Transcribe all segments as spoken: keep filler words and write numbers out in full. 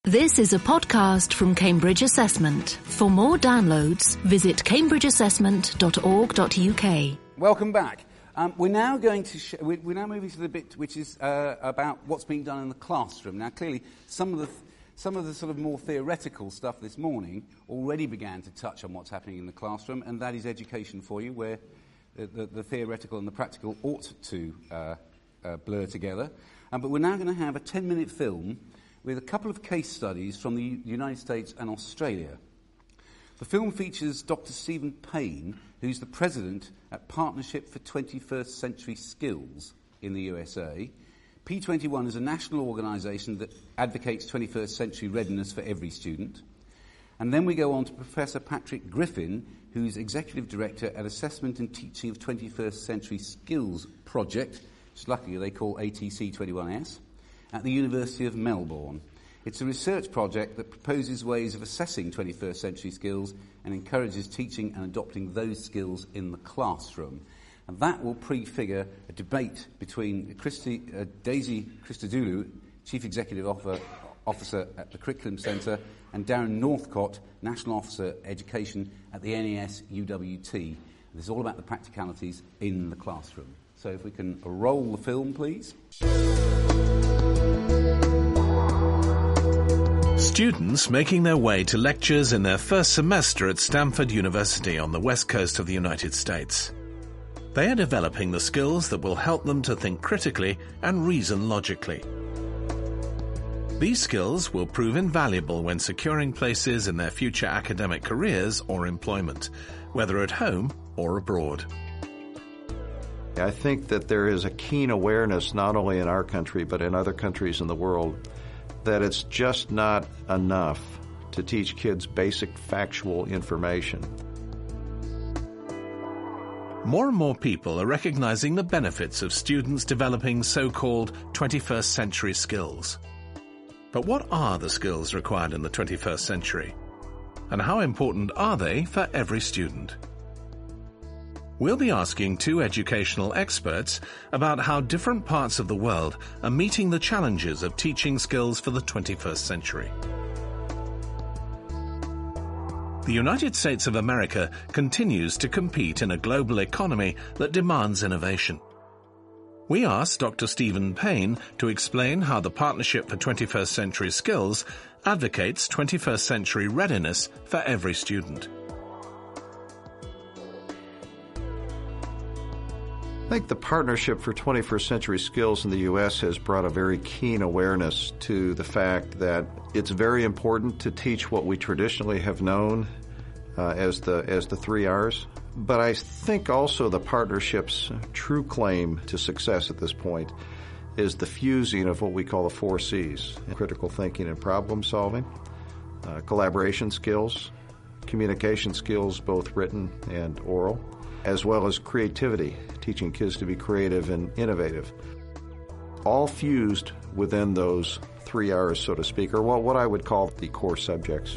This is a podcast from Cambridge Assessment. For more downloads, visit cambridge assessment dot org dot U K. Welcome back. Um, we're now going to sh- we're, we're now moving to the bit which is uh, about what's being done in the classroom. Now, clearly, some of the th- some of the sort of more theoretical stuff this morning already began to touch on what's happening in the classroom, and that is education for you, where the, the, the theoretical and the practical ought to uh, uh, blur together. Um, but we're now going to have a ten-minute film with a couple of case studies from the U- United States and Australia. The film features Doctor Stephen Payne, who's the president at Partnership for twenty-first Century Skills in the U S A. P twenty-one is a national organisation that advocates twenty-first century readiness for every student. And then we go on to Professor Patrick Griffin, who's executive director at Assessment and Teaching of twenty-first Century Skills Project, which luckily they call A T C twenty-one S, at the University of Melbourne. It's a research project that proposes ways of assessing twenty-first century skills and encourages teaching and adopting those skills in the classroom. And that will prefigure a debate between Christy, uh, Daisy Christodoulou, Chief Executive Officer at the Curriculum Centre, and Darren Northcott, National Officer Education at the N E S U W T. This is all about the practicalities in the classroom. So if we can roll the film, please. Students making their way to lectures in their first semester at Stanford University on the west coast of the United States. They are developing the skills that will help them to think critically and reason logically. These skills will prove invaluable when securing places in their future academic careers or employment, whether at home or abroad. I think that there is a keen awareness, not only in our country, but in other countries in the world, that it's just not enough to teach kids basic factual information. More and more people are recognizing the benefits of students developing so-called twenty-first century skills. But what are the skills required in the twenty-first century? And how important are they for every student? We'll be asking two educational experts about how different parts of the world are meeting the challenges of teaching skills for the twenty-first century. The United States of America continues to compete in a global economy that demands innovation. We asked Doctor Stephen Payne to explain how the Partnership for twenty-first Century Skills advocates twenty-first century readiness for every student. I think the Partnership for twenty-first Century Skills in the U S has brought a very keen awareness to the fact that it's very important to teach what we traditionally have known uh, as the as the three R's. But I think also the Partnership's true claim to success at this point is the fusing of what we call the four C's: critical thinking and problem solving, uh, collaboration skills, communication skills, both written and oral, as well as creativity, teaching kids to be creative and innovative. All fused within those three R's, so to speak, or what I would call the core subjects.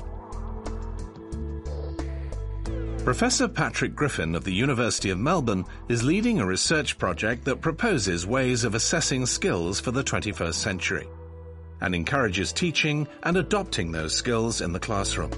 Professor Patrick Griffin of the University of Melbourne is leading a research project that proposes ways of assessing skills for the twenty-first century and encourages teaching and adopting those skills in the classroom.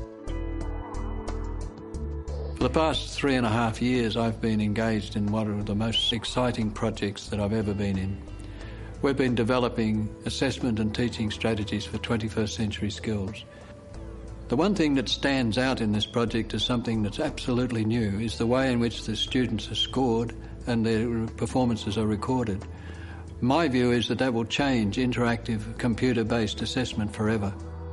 For the past three and a half years, I've been engaged in one of the most exciting projects that I've ever been in. We've been developing assessment and teaching strategies for twenty-first century skills. The one thing that stands out in this project as something that's absolutely new is the way in which the students are scored and their performances are recorded. My view is that that will change interactive computer-based assessment forever.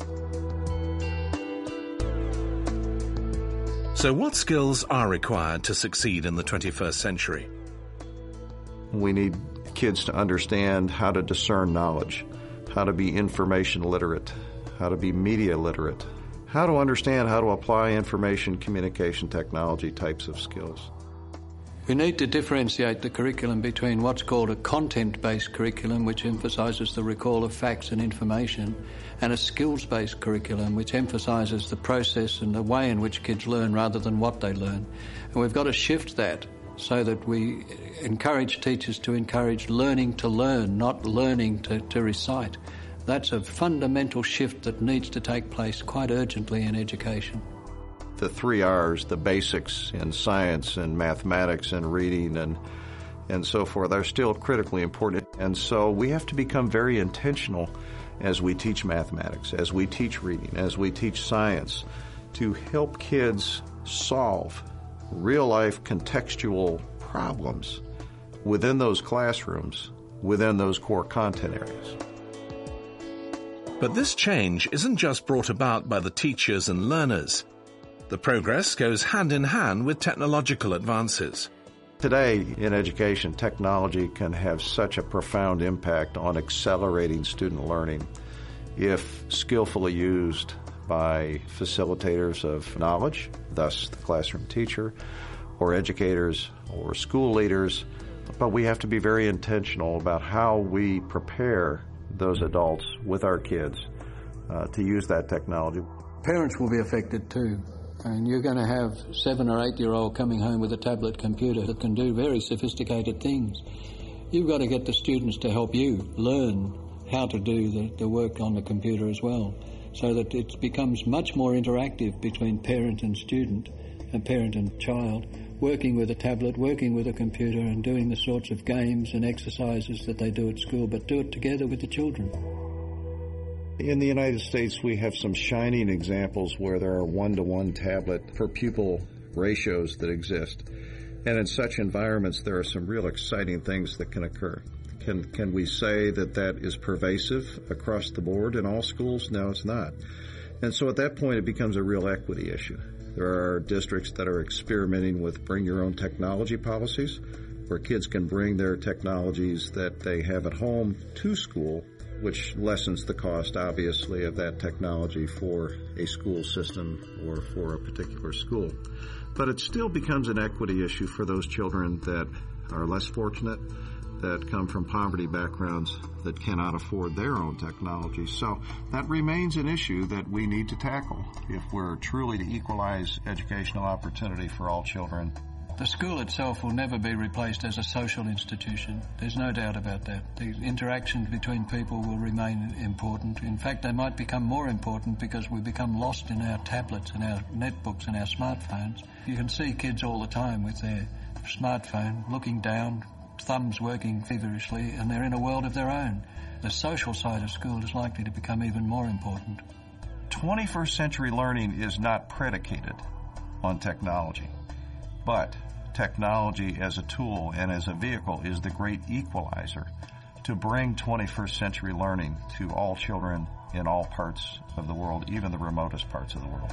So what skills are required to succeed in the twenty-first century? We need kids to understand how to discern knowledge, how to be information literate, how to be media literate, how to understand how to apply information communication technology types of skills. We need to differentiate the curriculum between what's called a content-based curriculum, which emphasises the recall of facts and information, and a skills-based curriculum, which emphasises the process and the way in which kids learn rather than what they learn. And we've got to shift that so that we encourage teachers to encourage learning to learn, not learning to, to recite. That's a fundamental shift that needs to take place quite urgently in education. The three R's, the basics in science and mathematics and reading and and so forth, are still critically important. And so we have to become very intentional as we teach mathematics, as we teach reading, as we teach science, to help kids solve real-life contextual problems within those classrooms, within those core content areas. But this change isn't just brought about by the teachers and learners. The progress goes hand in hand with technological advances. Today, in education, technology can have such a profound impact on accelerating student learning if skillfully used by facilitators of knowledge, thus the classroom teacher, or educators, or school leaders. But we have to be very intentional about how we prepare those adults with our kids uh, to use that technology. Parents will be affected too. I mean, you're going to have seven or eight-year-old coming home with a tablet computer that can do very sophisticated things. You've got to get the students to help you learn how to do the, the work on the computer as well, so that it becomes much more interactive between parent and student, and parent and child, working with a tablet, working with a computer, and doing the sorts of games and exercises that they do at school, but do it together with the children. In the United States, we have some shining examples where there are one-to-one tablet per pupil ratios that exist. And in such environments, there are some real exciting things that can occur. Can, can we say that that is pervasive across the board in all schools? No, it's not. And so at that point, it becomes a real equity issue. There are districts that are experimenting with bring your own technology policies, where kids can bring their technologies that they have at home to school, which lessens the cost, obviously, of that technology for a school system or for a particular school. But it still becomes an equity issue for those children that are less fortunate, that come from poverty backgrounds, that cannot afford their own technology. So that remains an issue that we need to tackle if we're truly to equalize educational opportunity for all children. The school itself will never be replaced as a social institution. There's no doubt about that. The interactions between people will remain important. In fact, they might become more important because we become lost in our tablets and our netbooks and our smartphones. You can see kids all the time with their smartphone looking down, thumbs working feverishly, and they're in a world of their own. The social side of school is likely to become even more important. twenty-first century learning is not predicated on technology, but technology as a tool and as a vehicle is the great equalizer to bring twenty-first century learning to all children in all parts of the world, even the remotest parts of the world.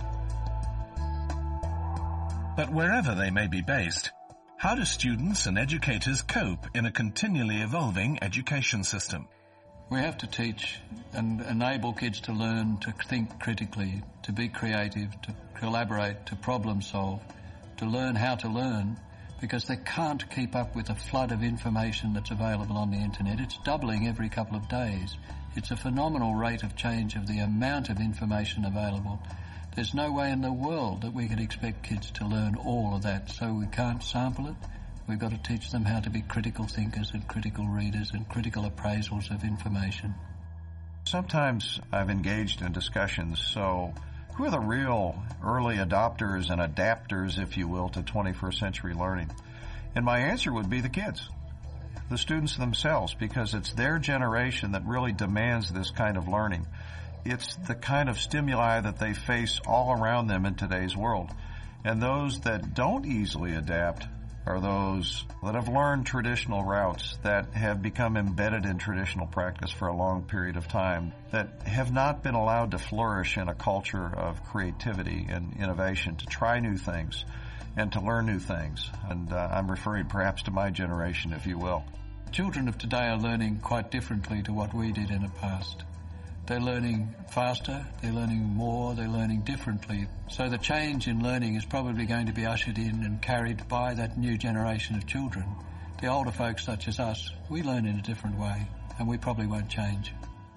But wherever they may be based, how do students and educators cope in a continually evolving education system? We have to teach and enable kids to learn to think critically, to be creative, to collaborate, to problem solve, to learn how to learn, because they can't keep up with the flood of information that's available on the internet. It's doubling every couple of days. It's a phenomenal rate of change of the amount of information available. There's no way in the world that we could expect kids to learn all of that, so we can't sample it. We've got to teach them how to be critical thinkers and critical readers and critical appraisals of information. Sometimes I've engaged in discussions, so who are the real early adopters and adapters, if you will, to twenty-first century learning? And my answer would be the kids, the students themselves, because it's their generation that really demands this kind of learning. It's the kind of stimuli that they face all around them in today's world. And those that don't easily adapt are those that have learned traditional routes, that have become embedded in traditional practice for a long period of time, that have not been allowed to flourish in a culture of creativity and innovation, to try new things and to learn new things. And uh, I'm referring perhaps to my generation, if you will. Children of today are learning quite differently to what we did in the past. They're learning faster, they're learning more, they're learning differently. So the change in learning is probably going to be ushered in and carried by that new generation of children. The older folks such as us, we learn in a different way, and we probably won't change.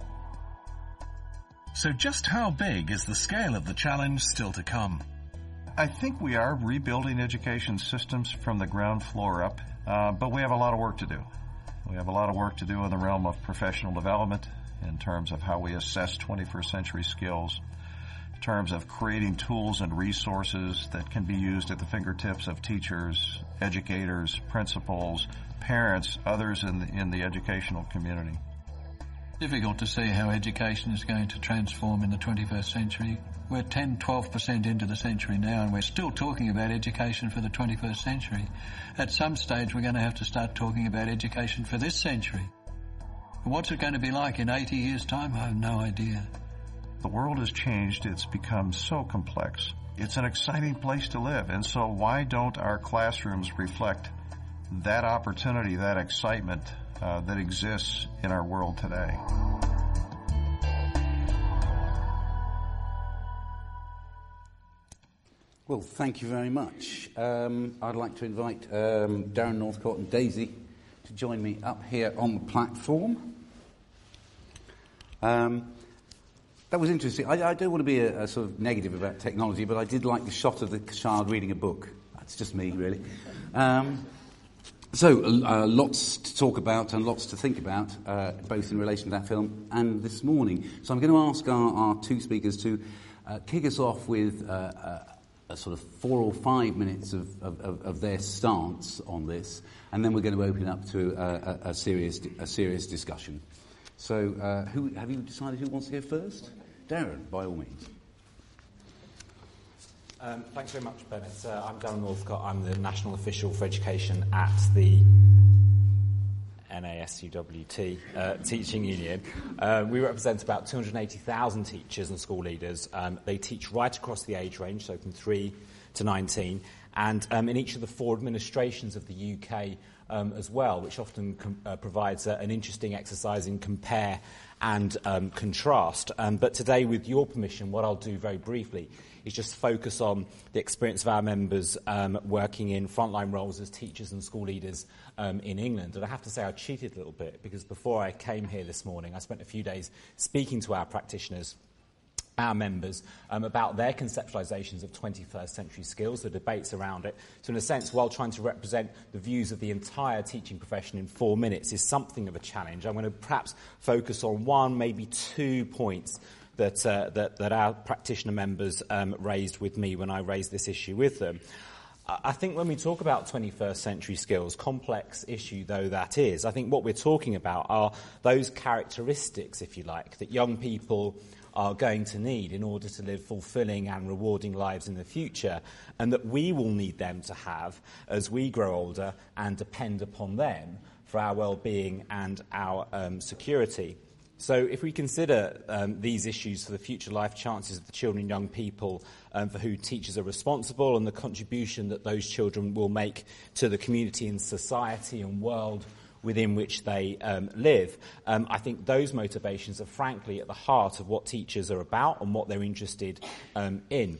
So just how big is the scale of the challenge still to come? I think we are rebuilding education systems from the ground floor up, uh, but we have a lot of work to do. We have a lot of work to do in the realm of professional development, in terms of how we assess twenty-first century skills, in terms of creating tools and resources that can be used at the fingertips of teachers, educators, principals, parents, others in the, in the educational community. Difficult to see how education is going to transform in the twenty-first century. We're ten, twelve percent into the century now, and we're still talking about education for the twenty-first century. At some stage, we're going to have to start talking about education for this century. What's it going to be like in eighty years' time? I have no idea. The world has changed. It's become so complex. It's an exciting place to live, and so why don't our classrooms reflect that opportunity, that excitement uh, that exists in our world today? Well, thank you very much. Um, I'd like to invite um, Darren Northcott and Daisy to join me up here on the platform. Um, that was interesting. I, I don't want to be a, a sort of negative about technology, but I did like the shot of the child reading a book. That's just me, really. Um, so, uh, lots to talk about and lots to think about, uh, both in relation to that film and this morning. So I'm going to ask our, our two speakers to uh, kick us off with uh, uh, a sort of four or five minutes of, of, of their stance on this, and then we're going to open up to a, a, a serious a serious discussion. So, uh, who have you decided who wants to go first? Darren, by all means. Um, thanks very much, Bennett. Uh, I'm Darren Northcott. I'm the National Official for Education at the N A S U W T uh, Teaching Union. Uh, we represent about two hundred eighty thousand teachers and school leaders. Um, they teach right across the age range, so from three to nineteen, and um, in each of the four administrations of the U K um, as well, which often com- uh, provides uh, an interesting exercise in compare and um, contrast. Um, but today, with your permission, what I'll do very briefly is just focus on the experience of our members um, working in frontline roles as teachers and school leaders um, in England. And I have to say I cheated a little bit, because before I came here this morning, I spent a few days speaking to our practitioners, our members, um, about their conceptualisations of twenty-first century skills, the debates around it. So in a sense, while trying to represent the views of the entire teaching profession in four minutes is something of a challenge, I'm going to perhaps focus on one, maybe two points that uh, that, that our practitioner members um, raised with me when I raised this issue with them. I think when we talk about twenty-first century skills, complex issue though that is, I think what we're talking about are those characteristics, if you like, that young people are going to need in order to live fulfilling and rewarding lives in the future, and that we will need them to have as we grow older and depend upon them for our well-being and our um, security. So if we consider um, these issues for the future life chances of the children and young people um, for who teachers are responsible, and the contribution that those children will make to the community and society and world within which they um, live, um, I think those motivations are frankly at the heart of what teachers are about and what they're interested um, in.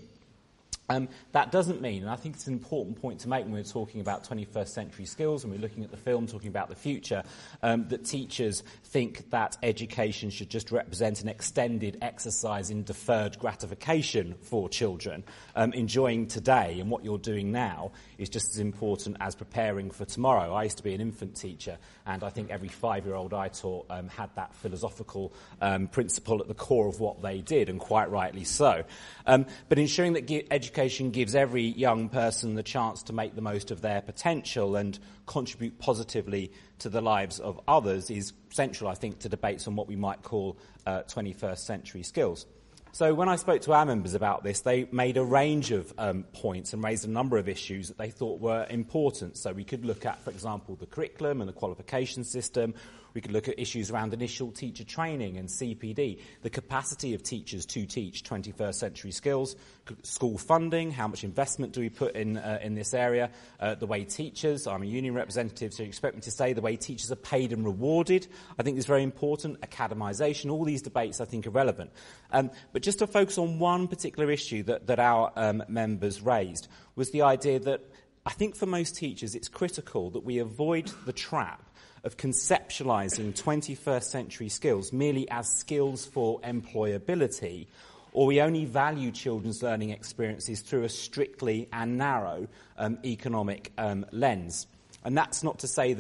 Um, that doesn't mean, and I think it's an important point to make when we're talking about twenty-first century skills and we're looking at the film talking about the future, um, that teachers think that education should just represent an extended exercise in deferred gratification for children. Um, enjoying today and what you're doing now is just as important as preparing for tomorrow. I used to be an infant teacher, and I think every five-year-old I taught um, had that philosophical um, principle at the core of what they did, and quite rightly so. Um, but ensuring that ge- education gives every young person the chance to make the most of their potential and contribute positively to the lives of others is central, I think, to debates on what we might call uh, twenty-first century skills. So when I spoke to our members about this, they made a range of um, points and raised a number of issues that they thought were important. So we could look at, for example, the curriculum and the qualification system. We could look at issues around initial teacher training and C P D, the capacity of teachers to teach twenty-first century skills, school funding, how much investment do we put in uh, in this area, uh, the way teachers, I'm a union representative, so you expect me to say the way teachers are paid and rewarded, I think is very important, academisation, all these debates I think are relevant. Um, but just to focus on one particular issue that, that our um, members raised was the idea that I think for most teachers it's critical that we avoid the trap of conceptualising twenty-first century skills merely as skills for employability, or we only value children's learning experiences through a strictly and narrow um, economic um, lens. And that's not to say that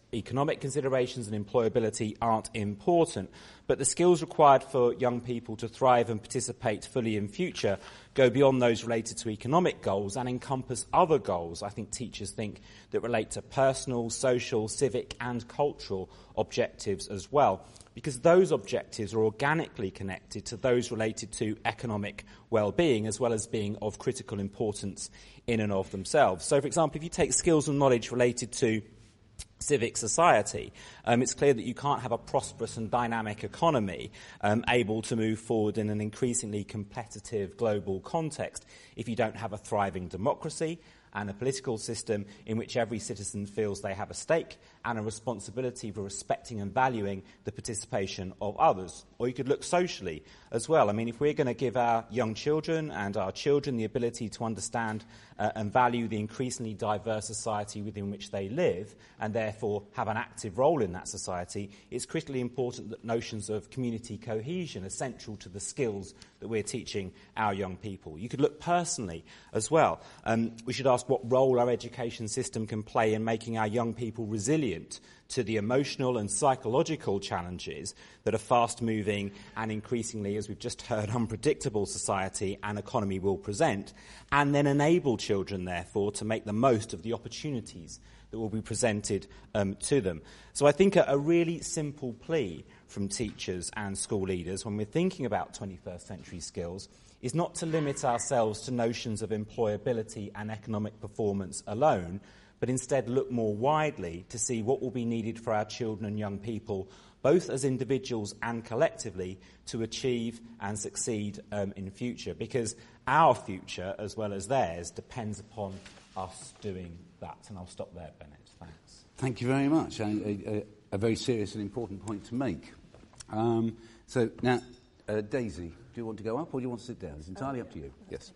economic considerations and employability aren't important, but the skills required for young people to thrive and participate fully in future go beyond those related to economic goals and encompass other goals, I think teachers think, that relate to personal, social, civic and cultural objectives as well, because those objectives are organically connected to those related to economic well-being as well as being of critical importance in and of themselves. So, for example, if you take skills and knowledge related to civic society, um, it's clear that you can't have a prosperous and dynamic economy um, able to move forward in an increasingly competitive global context if you don't have a thriving democracy and a political system in which every citizen feels they have a stake and a responsibility for respecting and valuing the participation of others. Or you could look socially as well. I mean, if we're going to give our young children and our children the ability to understand uh, and value the increasingly diverse society within which they live and therefore have an active role in that society, it's critically important that notions of community cohesion are central to the skills that we're teaching our young people. You could look personally as well. Um, we should ask what role our education system can play in making our young people resilient to the emotional and psychological challenges that a fast-moving and increasingly, as we've just heard, unpredictable society and economy will present, and then enable children, therefore, to make the most of the opportunities that will be presented um, to them. So I think a, a really simple plea from teachers and school leaders when we're thinking about twenty-first century skills is not to limit ourselves to notions of employability and economic performance alone, but instead look more widely to see what will be needed for our children and young people, both as individuals and collectively, to achieve and succeed um, in future. Because our future, as well as theirs, depends upon us doing that. And I'll stop there, Bennett. Thanks. Thank you very much. A, a, a very serious and important point to make. Um, so now, uh, Daisy, do you want to go up or do you want to sit down? It's entirely up to you. Yes.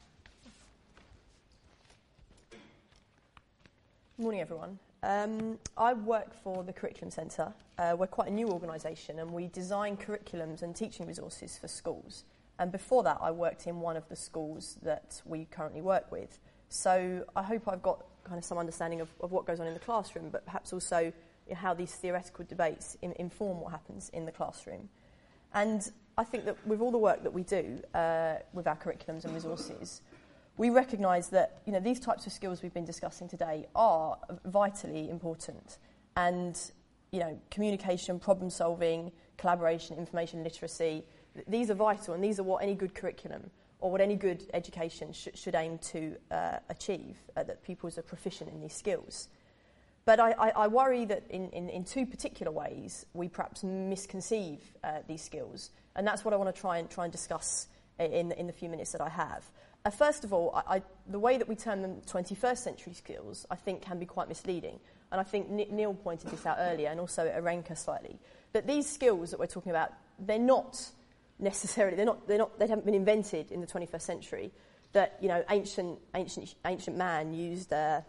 Morning, everyone. Um, I work for the Curriculum Centre. Uh, we're quite a new organisation and we design curriculums and teaching resources for schools. And before that, I worked in one of the schools that we currently work with. So I hope I've got kind of some understanding of, of what goes on in the classroom, but perhaps also how these theoretical debates in, inform what happens in the classroom. And I think that with all the work that we do uh, with our curriculums and resources, we recognise that, you know, these types of skills we've been discussing today are vitally important. And, you know, communication, problem solving, collaboration, information literacy, th- these are vital, and these are what any good curriculum or what any good education sh- should aim to uh, achieve, uh, that pupils are proficient in these skills. But I, I, I worry that in, in, in two particular ways we perhaps misconceive uh, these skills, and that's what I want to try and try and discuss in, in the few minutes that I have. Uh, first of all, I, I, the way that we term them twenty-first century skills, I think, can be quite misleading. And I think N- Neil pointed this out earlier, and also Arenka slightly. That these skills that we're talking about, they're not necessarily, they're not, they're not, they haven't been invented in the twenty-first century. That, you know, ancient, ancient, ancient man used, uh,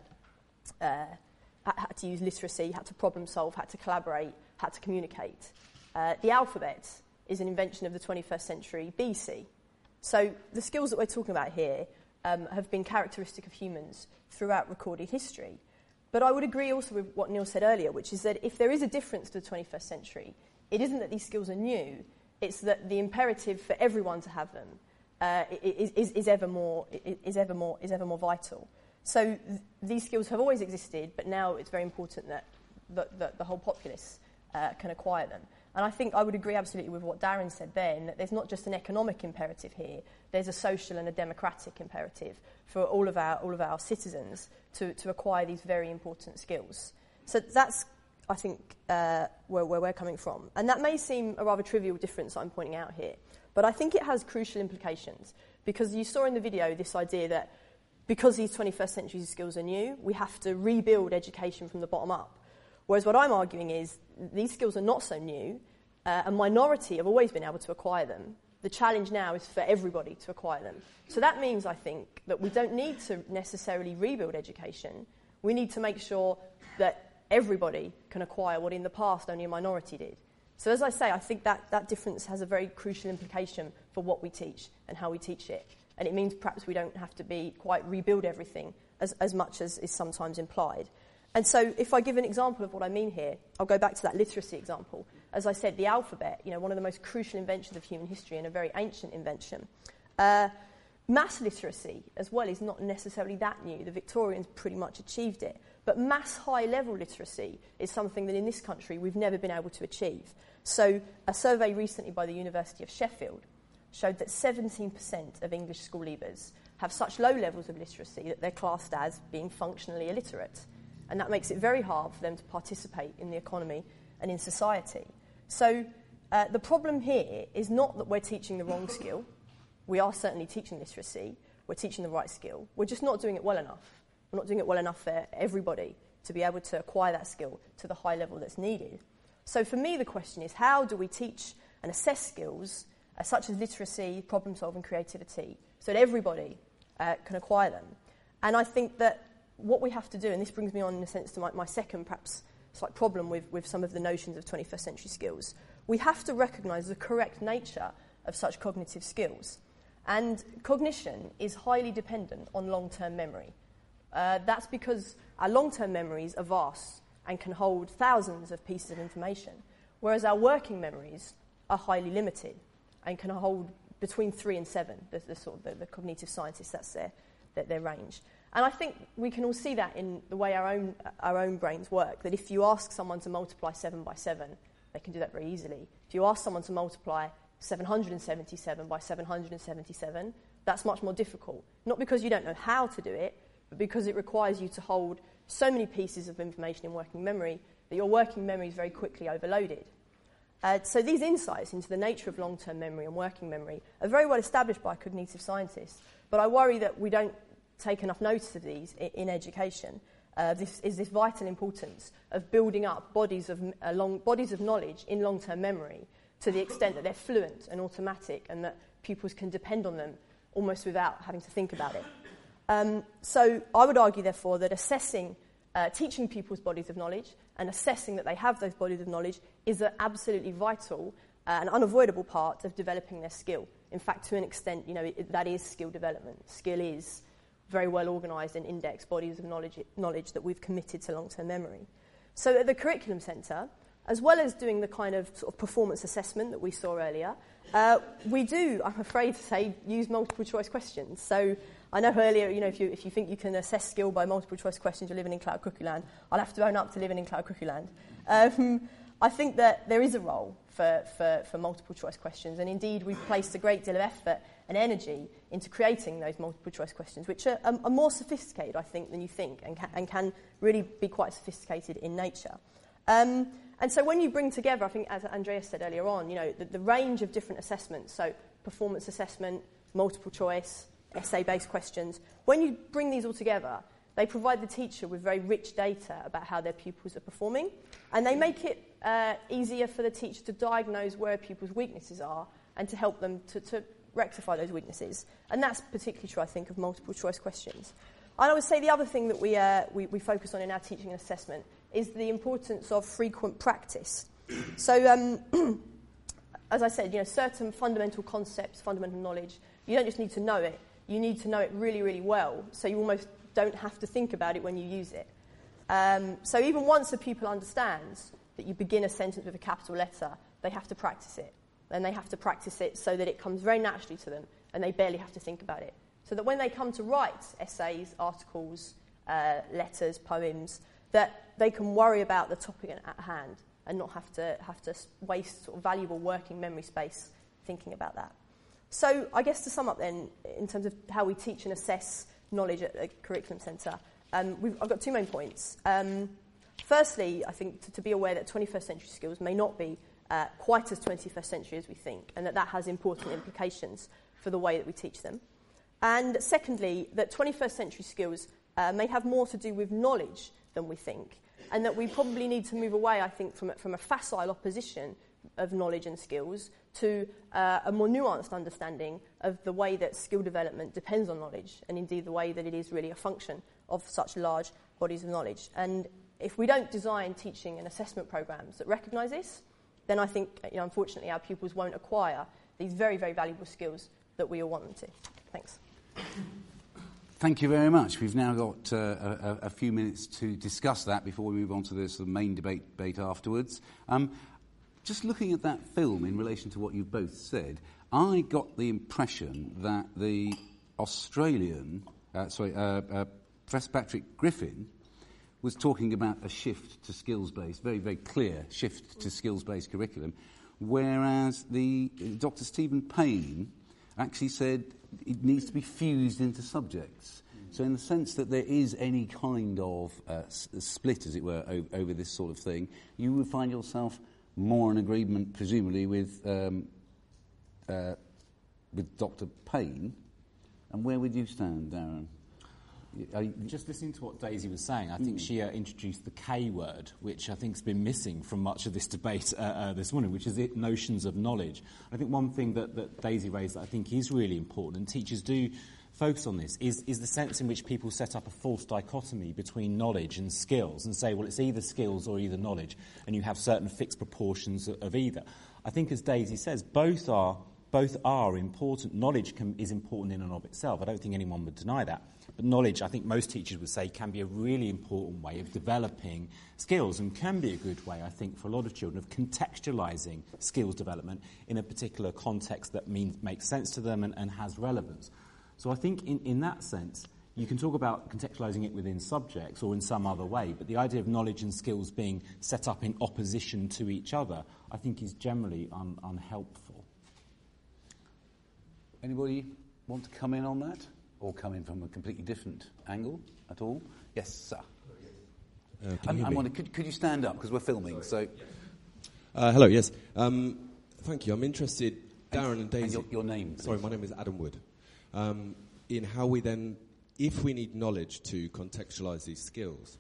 uh, had to use literacy, had to problem solve, had to collaborate, had to communicate. Uh, the alphabet is an invention of the twenty-first century B C. So the skills that we're talking about here um, have been characteristic of humans throughout recorded history. But I would agree also with what Neil said earlier, which is that if there is a difference to the twenty-first century, it isn't that these skills are new, it's that the imperative for everyone to have them uh, is, is, is, ever more, is, ever more, is ever more vital. So th- these skills have always existed, but now it's very important that the, the, the whole populace uh, can acquire them. And I think I would agree absolutely with what Darren said then, that there's not just an economic imperative here, there's a social and a democratic imperative for all of our all of our citizens to, to acquire these very important skills. So that's, I think, uh, where, where we're coming from. And that may seem a rather trivial difference I'm pointing out here, but I think it has crucial implications, because you saw in the video this idea that because these twenty-first century skills are new, we have to rebuild education from the bottom up. Whereas what I'm arguing is these skills are not so new. Uh, a minority have always been able to acquire them. The challenge now is for everybody to acquire them. So that means, I think, that we don't need to necessarily rebuild education. We need to make sure that everybody can acquire what in the past only a minority did. So as I say, I think that, that difference has a very crucial implication for what we teach and how we teach it. And it means perhaps we don't have to be quite rebuild everything as, as much as is sometimes implied. And so if I give an example of what I mean here, I'll go back to that literacy example. As I said, the alphabet, you know, one of the most crucial inventions of human history and a very ancient invention. Uh, mass literacy, as well, is not necessarily that new. The Victorians pretty much achieved it. But mass high-level literacy is something that in this country we've never been able to achieve. So a survey recently by the University of Sheffield showed that seventeen percent of English school leavers have such low levels of literacy that they're classed as being functionally illiterate. And that makes it very hard for them to participate in the economy and in society. So uh, the problem here is not that we're teaching the wrong skill. We are certainly teaching literacy. We're teaching the right skill. We're just not doing it well enough. We're not doing it well enough for everybody to be able to acquire that skill to the high level that's needed. So for me, the question is, how do we teach and assess skills uh, such as literacy, problem-solving, creativity, so that everybody uh, can acquire them? And I think that what we have to do, and this brings me on in a sense to my, my second perhaps slight problem with, with some of the notions of twenty-first century skills, we have to recognise the correct nature of such cognitive skills. And cognition is highly dependent on long-term memory. Uh, that's because our long-term memories are vast and can hold thousands of pieces of information, whereas our working memories are highly limited and can hold between three and seven, the, the, sort of the, the cognitive scientists, that's their, their, their range. And I think we can all see that in the way our own, our own brains work, that if you ask someone to multiply seven by seven, they can do that very easily. If you ask someone to multiply seven hundred seventy-seven by seven hundred seventy-seven, that's much more difficult. Not because you don't know how to do it, but because it requires you to hold so many pieces of information in working memory that your working memory is very quickly overloaded. Uh, so these insights into the nature of long-term memory and working memory are very well established by cognitive scientists, but I worry that we don't take enough notice of these in, in education. Uh, this is this vital importance of building up bodies of, uh, long, bodies of knowledge in long-term memory to the extent that they're fluent and automatic and that pupils can depend on them almost without having to think about it. Um, so I would argue, therefore, that assessing, uh, teaching pupils bodies of knowledge and assessing that they have those bodies of knowledge is an absolutely vital uh, and unavoidable part of developing their skill. In fact, to an extent, you know, it, that is skill development. Skill is very well organised and indexed bodies of knowledge, knowledge that we've committed to long-term memory. So at the Curriculum Centre, as well as doing the kind of sort of performance assessment that we saw earlier, uh, we do, I'm afraid to say, use multiple choice questions. So I know earlier, you know, if you if you think you can assess skill by multiple choice questions, you're living in Cloud Cuckoo Land. I'll have to own up to living in Cloud Cuckoo Land. Um, I think that there is a role for, for, for multiple choice questions, and indeed we've placed a great deal of effort and energy into creating those multiple choice questions, which are, are, are more sophisticated, I think, than you think, and can, and can really be quite sophisticated in nature. Um, and so when you bring together, I think, as Andreas said earlier on, you know, the, the range of different assessments, so performance assessment, multiple choice, essay-based questions, when you bring these all together, they provide the teacher with very rich data about how their pupils are performing, and they make it uh, easier for the teacher to diagnose where pupils' weaknesses are and to help them to, to rectify those weaknesses. And that's particularly true, I think, of multiple choice questions. And I would say the other thing that we, uh, we, we focus on in our teaching and assessment is the importance of frequent practice. So, um, as I said, you know, certain fundamental concepts, fundamental knowledge, you don't just need to know it, you need to know it really, really well, so you almost don't have to think about it when you use it. Um, so even once a pupil understands that you begin a sentence with a capital letter, they have to practice it. And they have to practice it so that it comes very naturally to them, and they barely have to think about it. So that when they come to write essays, articles, uh, letters, poems, that they can worry about the topic at hand and not have to have to waste sort of valuable working memory space thinking about that. So I guess to sum up then, in terms of how we teach and assess knowledge at the Curriculum Centre, um, we've, I've got two main points. Um, firstly, I think to, to be aware that twenty-first century skills may not be uh, quite as twenty-first century as we think, and that that has important implications for the way that we teach them. And secondly, that twenty-first century skills uh, may have more to do with knowledge than we think, and that we probably need to move away, I think, from a, from a facile opposition of knowledge and skills to uh, a more nuanced understanding of the way that skill development depends on knowledge, and indeed the way that it is really a function of such large bodies of knowledge. And if we don't design teaching and assessment programs that recognise this, then I think, you know, unfortunately, our pupils won't acquire these very, very valuable skills that we all want them to. Thanks. thank you very much. We've now got uh, a, a few minutes to discuss that before we move on to the sort of main debate, debate afterwards. Um, just looking at that film in relation to what you've both said, I got the impression that the Australian, uh, sorry, uh, uh, Professor Patrick Griffin was talking about a shift to skills-based, very, very clear shift to skills-based curriculum, whereas the uh, Doctor Stephen Payne actually said it needs to be fused into subjects. So in the sense that there is any kind of uh, s- split, as it were, o- over this sort of thing, you would find yourself more in agreement, presumably, with um, uh, with Doctor Payne. And where would you stand, Darren? Are you, Just listening to what Daisy was saying, I think mm. she uh, introduced the K word, which I think has been missing from much of this debate uh, uh, this morning, which is it, notions of knowledge. I think one thing that, that Daisy raised that I think is really important, and teachers do focus on this, is, is the sense in which people set up a false dichotomy between knowledge and skills and say, well, it's either skills or either knowledge, and you have certain fixed proportions of, of either. I think, as Daisy says, both are both are important. Knowledge can, is important in and of itself. I don't think anyone would deny that. But knowledge, I think most teachers would say, can be a really important way of developing skills and can be a good way, I think, for a lot of children of contextualising skills development in a particular context that means, makes sense to them and, and has relevance. So I think in, in that sense, you can talk about contextualising it within subjects or in some other way, but the idea of knowledge and skills being set up in opposition to each other, I think is generally un, unhelpful. Anybody want to come in on that? Or come in from a completely different angle at all? Yes, sir. Uh, I'm, I'm wondering, could, could you stand up, because we're filming, Sorry. so... Uh, hello, yes. Um, thank you. I'm interested, Darren and Daisy... And your, your name, please. Sorry, my name is Adam Wood. Um, in how we then, if we need knowledge to contextualise these skills,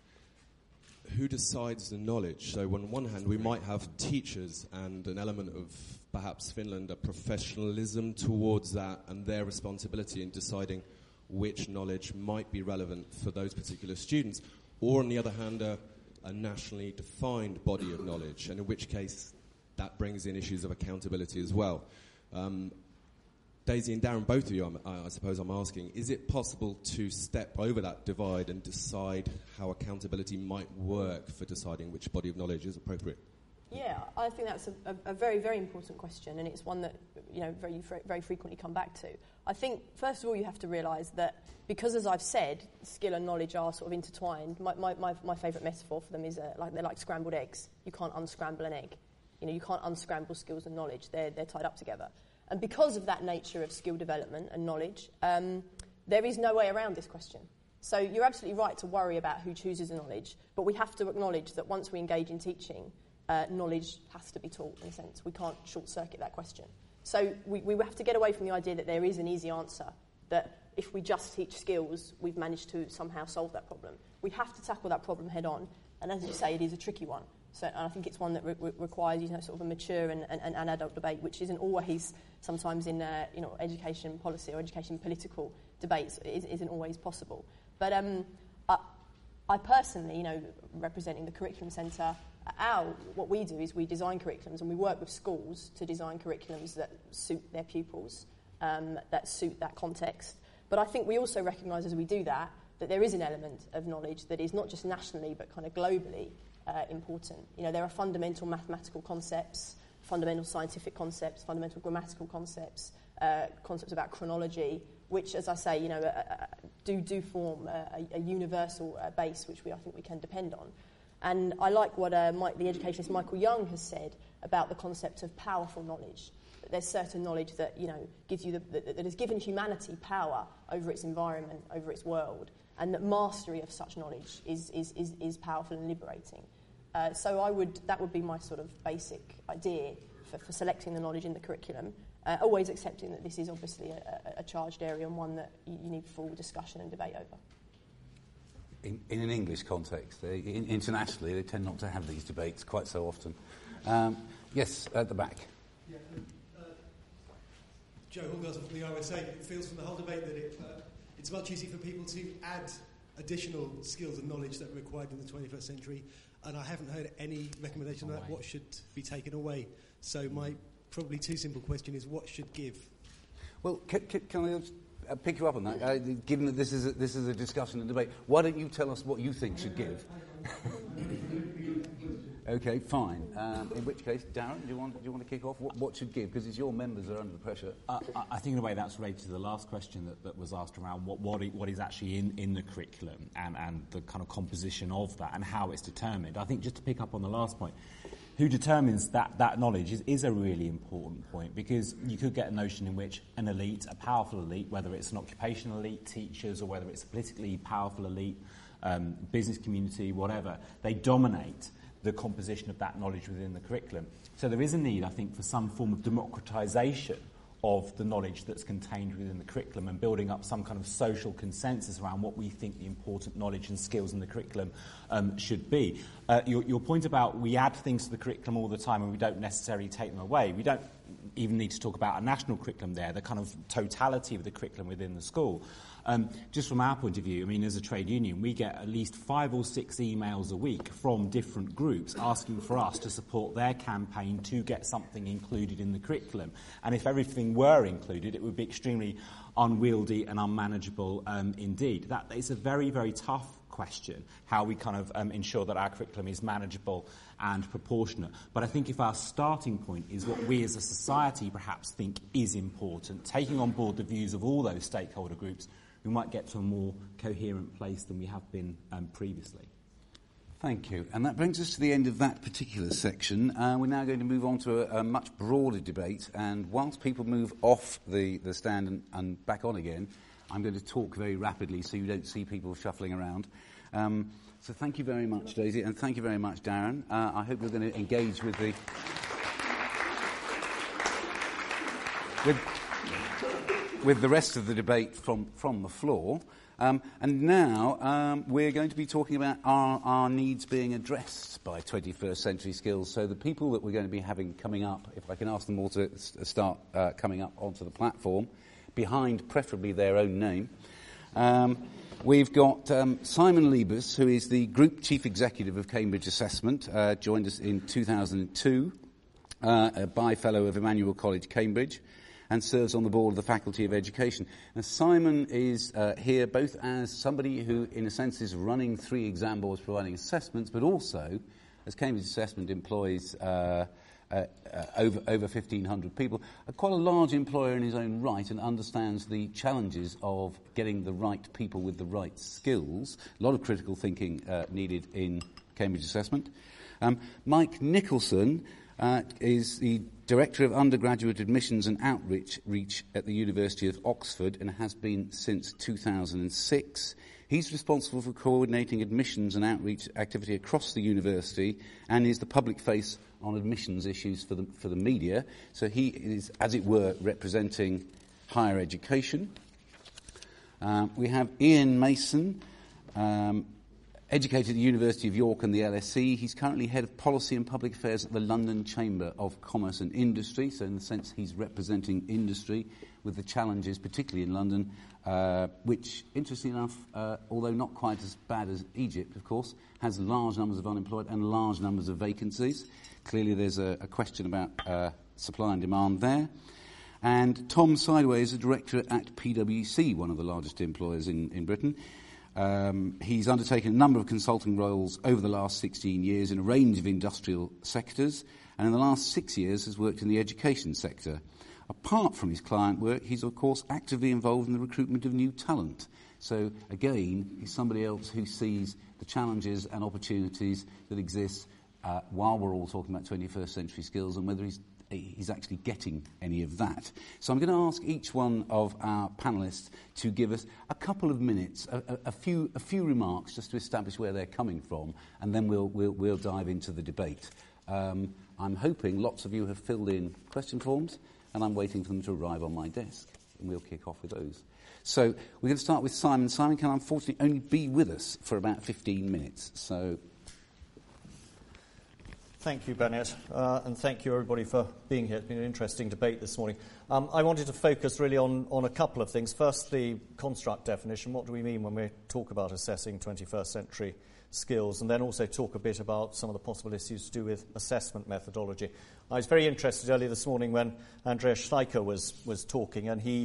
who decides the knowledge? So on one hand, we might have teachers and an element of, perhaps Finland, a professionalism towards that and their responsibility in deciding which knowledge might be relevant for those particular students, or on the other hand, a, a nationally defined body of knowledge, and in which case that brings in issues of accountability as well. Um, Daisy and Darren, both of you, I'm, I suppose I'm asking, is it possible to step over that divide and decide how accountability might work for deciding which body of knowledge is appropriate? Yeah, I think that's a, a, a very, very important question, and it's one that, you know, very, very frequently come back to. I think, first of all, you have to realise that because, as I've said, skill and knowledge are sort of intertwined. My, my, my, my favourite metaphor for them is uh, like they're like scrambled eggs. You can't unscramble an egg. You know, you can't unscramble skills and knowledge. They're they're tied up together. And because of that nature of skill development and knowledge, um, there is no way around this question. So you're absolutely right to worry about who chooses the knowledge, but we have to acknowledge that once we engage in teaching, uh, knowledge has to be taught, in a sense. We can't short-circuit that question. So we, we have to get away from the idea that there is an easy answer, that if we just teach skills, we've managed to somehow solve that problem. We have to tackle that problem head-on, and as you say, it is a tricky one. So and I think it's one that re- re- requires, you know, sort of a mature and, and, and adult debate, which isn't always, sometimes in uh, you know, education policy or education political debates, is, isn't always possible. But um, I, I personally, you know, representing the Curriculum Centre, our what we do is we design curriculums, and we work with schools to design curriculums that suit their pupils, um, that suit that context. But I think we also recognise as we do that that there is an element of knowledge that is not just nationally but kind of globally uh, important. You know, there are fundamental mathematical concepts, fundamental scientific concepts, fundamental grammatical concepts, uh, concepts about chronology, which, as I say, you know, uh, uh, do do form a, a universal uh, base which we I think we can depend on. And I like what uh, Mike, the educationist Michael Young has said about the concept of powerful knowledge. That there's certain knowledge that, you know, gives you the, that, that has given humanity power over its environment, over its world, and that mastery of such knowledge is is is, is powerful and liberating. Uh, so I would that would be my sort of basic idea for, for selecting the knowledge in the curriculum. Uh, always accepting that this is obviously a, a, a charged area and one that you, you need full discussion and debate over. In, in an English context, they, in, internationally, they tend not to have these debates quite so often. Um, yes, at the back. Yeah, uh, Joe Hallgarter from the R S A. It feels from the whole debate that it, uh, it's much easier for people to add additional skills and knowledge that are required in the twenty-first century, and I haven't heard any recommendation on that, what should be taken away. So my probably too simple question is, what should give? Well, can, can, can I uh, pick you up on that, uh, given that this is, a, this is a discussion and debate. Why don't you tell us what you think should give? Okay, fine. Um, in which case, Darren, do you want, do you want to kick off? What, what should give? Because it's your members that are under the pressure. Uh, I think in a way that's related to the last question that, that was asked around what, what, what is actually in, in the curriculum and, and the kind of composition of that and how it's determined. I think just to pick up on the last point, who determines that, that knowledge is, is a really important point, because you could get a notion in which an elite, a powerful elite, whether it's an occupational elite, teachers, or whether it's a politically powerful elite, um, business community, whatever, they dominate the composition of that knowledge within the curriculum. So there is a need, I think, for some form of democratisation of the knowledge that's contained within the curriculum and building up some kind of social consensus around what we think the important knowledge and skills in the curriculum um, should be. Uh, your, your point about we add things to the curriculum all the time and we don't necessarily take them away. We don't even need to talk about a national curriculum there, the kind of totality of the curriculum within the school. Um, just from our point of view, I mean, as a trade union, we get at least five or six emails a week from different groups asking for us to support their campaign to get something included in the curriculum. And if everything were included, it would be extremely unwieldy and unmanageable um, indeed. That is a very, very tough question, how we kind of um, ensure that our curriculum is manageable and proportionate. But I think if our starting point is what we as a society perhaps think is important, taking on board the views of all those stakeholder groups, we might get to a more coherent place than we have been um, previously. Thank you. And that brings us to the end of that particular section. Uh, we're now going to move on to a, a much broader debate. And whilst people move off the, the stand and, and back on again, I'm going to talk very rapidly so you don't see people shuffling around. Um, so thank you very much, Daisy, and thank you very much, Darren. Uh, I hope you're going to engage with the... with with the rest of the debate from, from the floor. Um, and now um, we're going to be talking about our, our needs being addressed by twenty-first century skills. So the people that we're going to be having coming up, if I can ask them all to start uh, coming up onto the platform, behind preferably their own name. Um, we've got um, Simon Liebers, who is the Group Chief Executive of Cambridge Assessment, uh, joined us in two thousand two, uh, a Bye Fellow of Emmanuel College, Cambridge, and serves on the board of the Faculty of Education. Now, Simon is uh, here both as somebody who, in a sense, is running three exam boards providing assessments, but also, as Cambridge Assessment employs uh, uh, uh, over, over fifteen hundred people, uh, quite a large employer in his own right, and understands the challenges of getting the right people with the right skills. A lot of critical thinking uh, needed in Cambridge Assessment. Um, Mike Nicholson uh, is the Director of Undergraduate Admissions and Outreach reach at the University of Oxford and has been since two thousand six. He's responsible for coordinating admissions and outreach activity across the university and is the public face on admissions issues for the, for the media. So he is, as it were, representing higher education. Um, we have Ian Mason, um, educated at the University of York and the L S E. He's currently Head of Policy and Public Affairs at the London Chamber of Commerce and Industry, so in the sense he's representing industry with the challenges, particularly in London, uh, which, interestingly enough, uh, although not quite as bad as Egypt, of course, has large numbers of unemployed and large numbers of vacancies. Clearly there's a, a question about uh, supply and demand there. And Tom Sideway is a director at P W C, one of the largest employers in, in Britain. Um, he's undertaken a number of consulting roles over the last sixteen years in a range of industrial sectors, and in the last six years has worked in the education sector. Apart from his client work, he's of course actively involved in the recruitment of new talent. So again, he's somebody else who sees the challenges and opportunities that exist uh, while we're all talking about twenty-first century skills, and whether he's he's actually getting any of that. So I'm going to ask each one of our panellists to give us a couple of minutes, a, a, a few a few remarks just to establish where they're coming from, and then we'll we'll, we'll dive into the debate. Um, I'm hoping lots of you have filled in question forms, and I'm waiting for them to arrive on my desk, and we'll kick off with those. So we're going to start with Simon. Simon can unfortunately only be with us for about fifteen minutes, so... Thank you, Bennett, uh, and thank you, everybody, for being here. It's been an interesting debate this morning. Um, I wanted to focus really on, on a couple of things. First, the construct definition. What do we mean when we talk about assessing twenty-first century skills? And then also talk a bit about some of the possible issues to do with assessment methodology. I was very interested earlier this morning when Andreas Schleicher was, was talking, and he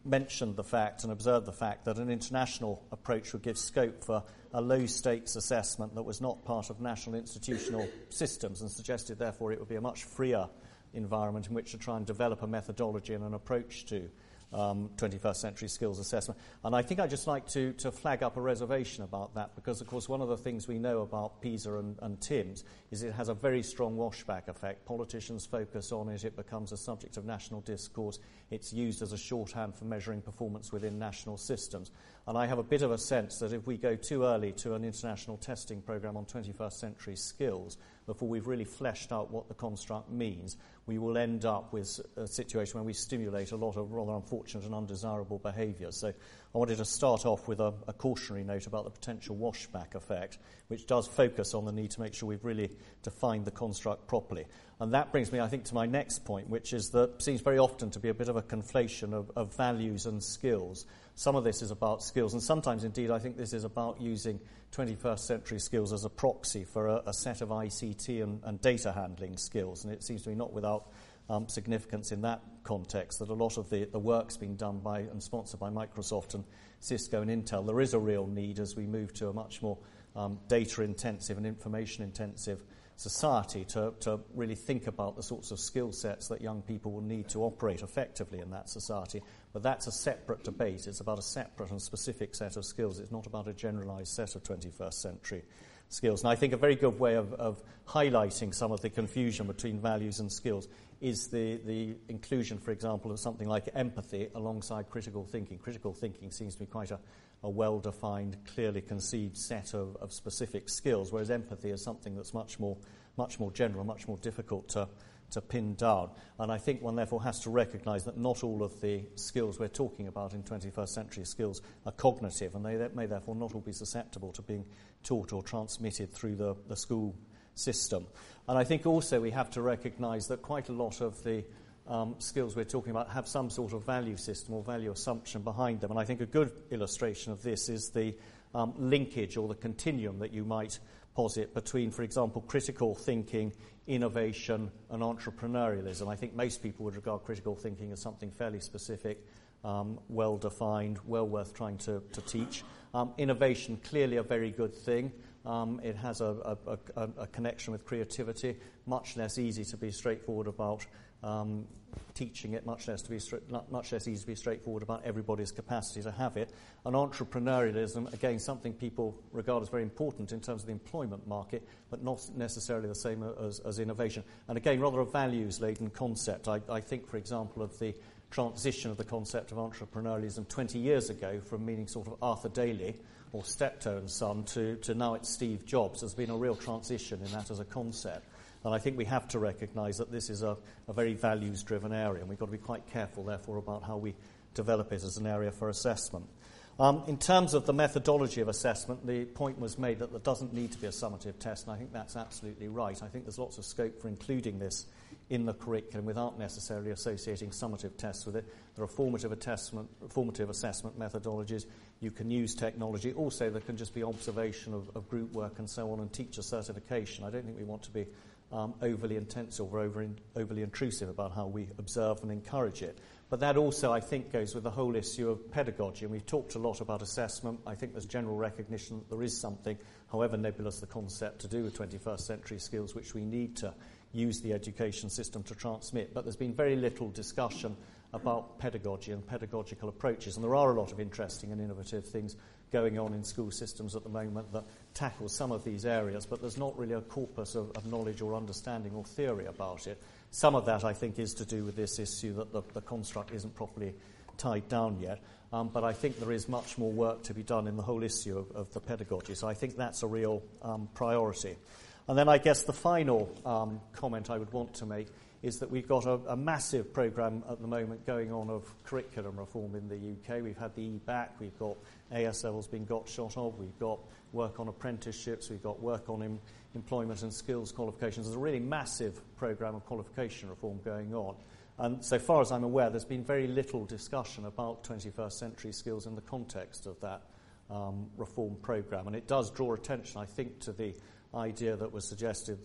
mentioned the fact and observed the fact that an international approach would give scope for a low-stakes assessment that was not part of national institutional systems, and suggested, therefore, it would be a much freer environment in which to try and develop a methodology and an approach to um, twenty-first century skills assessment. And I think I'd just like to, to flag up a reservation about that, because, of course, one of the things we know about PISA and, and TIMSS is it has a very strong washback effect. Politicians focus on it, it becomes a subject of national discourse, it's used as a shorthand for measuring performance within national systems. And I have a bit of a sense that if we go too early to an international testing programme on twenty-first century skills, before we've really fleshed out what the construct means, we will end up with a situation where we stimulate a lot of rather unfortunate and undesirable behaviours. So I wanted to start off with a, a cautionary note about the potential washback effect, which does focus on the need to make sure we've really defined the construct properly. And that brings me, I think, to my next point, which is that seems very often to be a bit of a conflation of, of values and skills. Some of this is about skills, and sometimes, indeed, I think this is about using twenty-first century skills as a proxy for a, a set of I C T and, and data handling skills. And it seems to me not without um, significance in that context that a lot of the, the work's being done by and sponsored by Microsoft and Cisco and Intel. There is a real need as we move to a much more um, data-intensive and information-intensive society to, to really think about the sorts of skill sets that young people will need to operate effectively in that society. But that's a separate debate. It's about a separate and specific set of skills. It's not about a generalised set of twenty-first century skills. And I think a very good way of, of highlighting some of the confusion between values and skills is the, the inclusion, for example, of something like empathy alongside critical thinking. Critical thinking seems to be quite a, a well-defined, clearly conceived set of, of specific skills, whereas empathy is something that's much more, much more general, much more difficult to, to pin down. And I think one therefore has to recognise that not all of the skills we're talking about in twenty-first century skills are cognitive, and they may therefore not all be susceptible to being taught or transmitted through the, the school system. And I think also we have to recognise that quite a lot of the um, skills we're talking about have some sort of value system or value assumption behind them. And I think a good illustration of this is the um, linkage or the continuum that you might posit between, for example, critical thinking, innovation and entrepreneurialism. I think most people would regard critical thinking as something fairly specific, um, well-defined, well worth trying to, to teach. Um, innovation, clearly a very good thing. Um, it has a, a, a, a connection with creativity, much less easy to be straightforward about um, teaching it, much less to be stra- much less easy to be straightforward about everybody's capacity to have it. And entrepreneurialism, again, something people regard as very important in terms of the employment market, but not necessarily the same as, as innovation. And again, rather a values-laden concept. I, I think, for example, of the transition of the concept of entrepreneurialism twenty years ago from meaning sort of Arthur Daley or Steptoe and Son to, to now it's Steve Jobs. There's been a real transition in that as a concept. And I think we have to recognise that this is a, a very values-driven area, and we've got to be quite careful, therefore, about how we develop it as an area for assessment. Um, in terms of the methodology of assessment, the point was made that there doesn't need to be a summative test, and I think that's absolutely right. I think there's lots of scope for including this in the curriculum without necessarily associating summative tests with it. There are formative assessment, formative assessment methodologies. You can use technology. Also, there can just be observation of, of group work and so on, and teacher certification. I don't think we want to be um, overly intensive or over in, overly intrusive about how we observe and encourage it. But that also, I think, goes with the whole issue of pedagogy. And we've talked a lot about assessment. I think there's general recognition that there is something, however nebulous the concept, to do with twenty-first century skills, which we need to use the education system to transmit. But there's been very little discussion about pedagogy and pedagogical approaches. And there are a lot of interesting and innovative things going on in school systems at the moment that tackle some of these areas, but there's not really a corpus of, of knowledge or understanding or theory about it. Some of that, I think, is to do with this issue that the, the construct isn't properly tied down yet. Um, but I think there is much more work to be done in the whole issue of, of the pedagogy. So I think that's a real um, priority. And then I guess the final um, comment I would want to make is that we've got a, a massive programme at the moment going on of curriculum reform in the U K. We've had the E B A C, we've got A S L's been got shot of, we've got work on apprenticeships, we've got work on em- employment and skills qualifications. There's a really massive programme of qualification reform going on. And so far as I'm aware, there's been very little discussion about twenty-first century skills in the context of that um, reform programme. And it does draw attention, I think, to the idea that was suggested that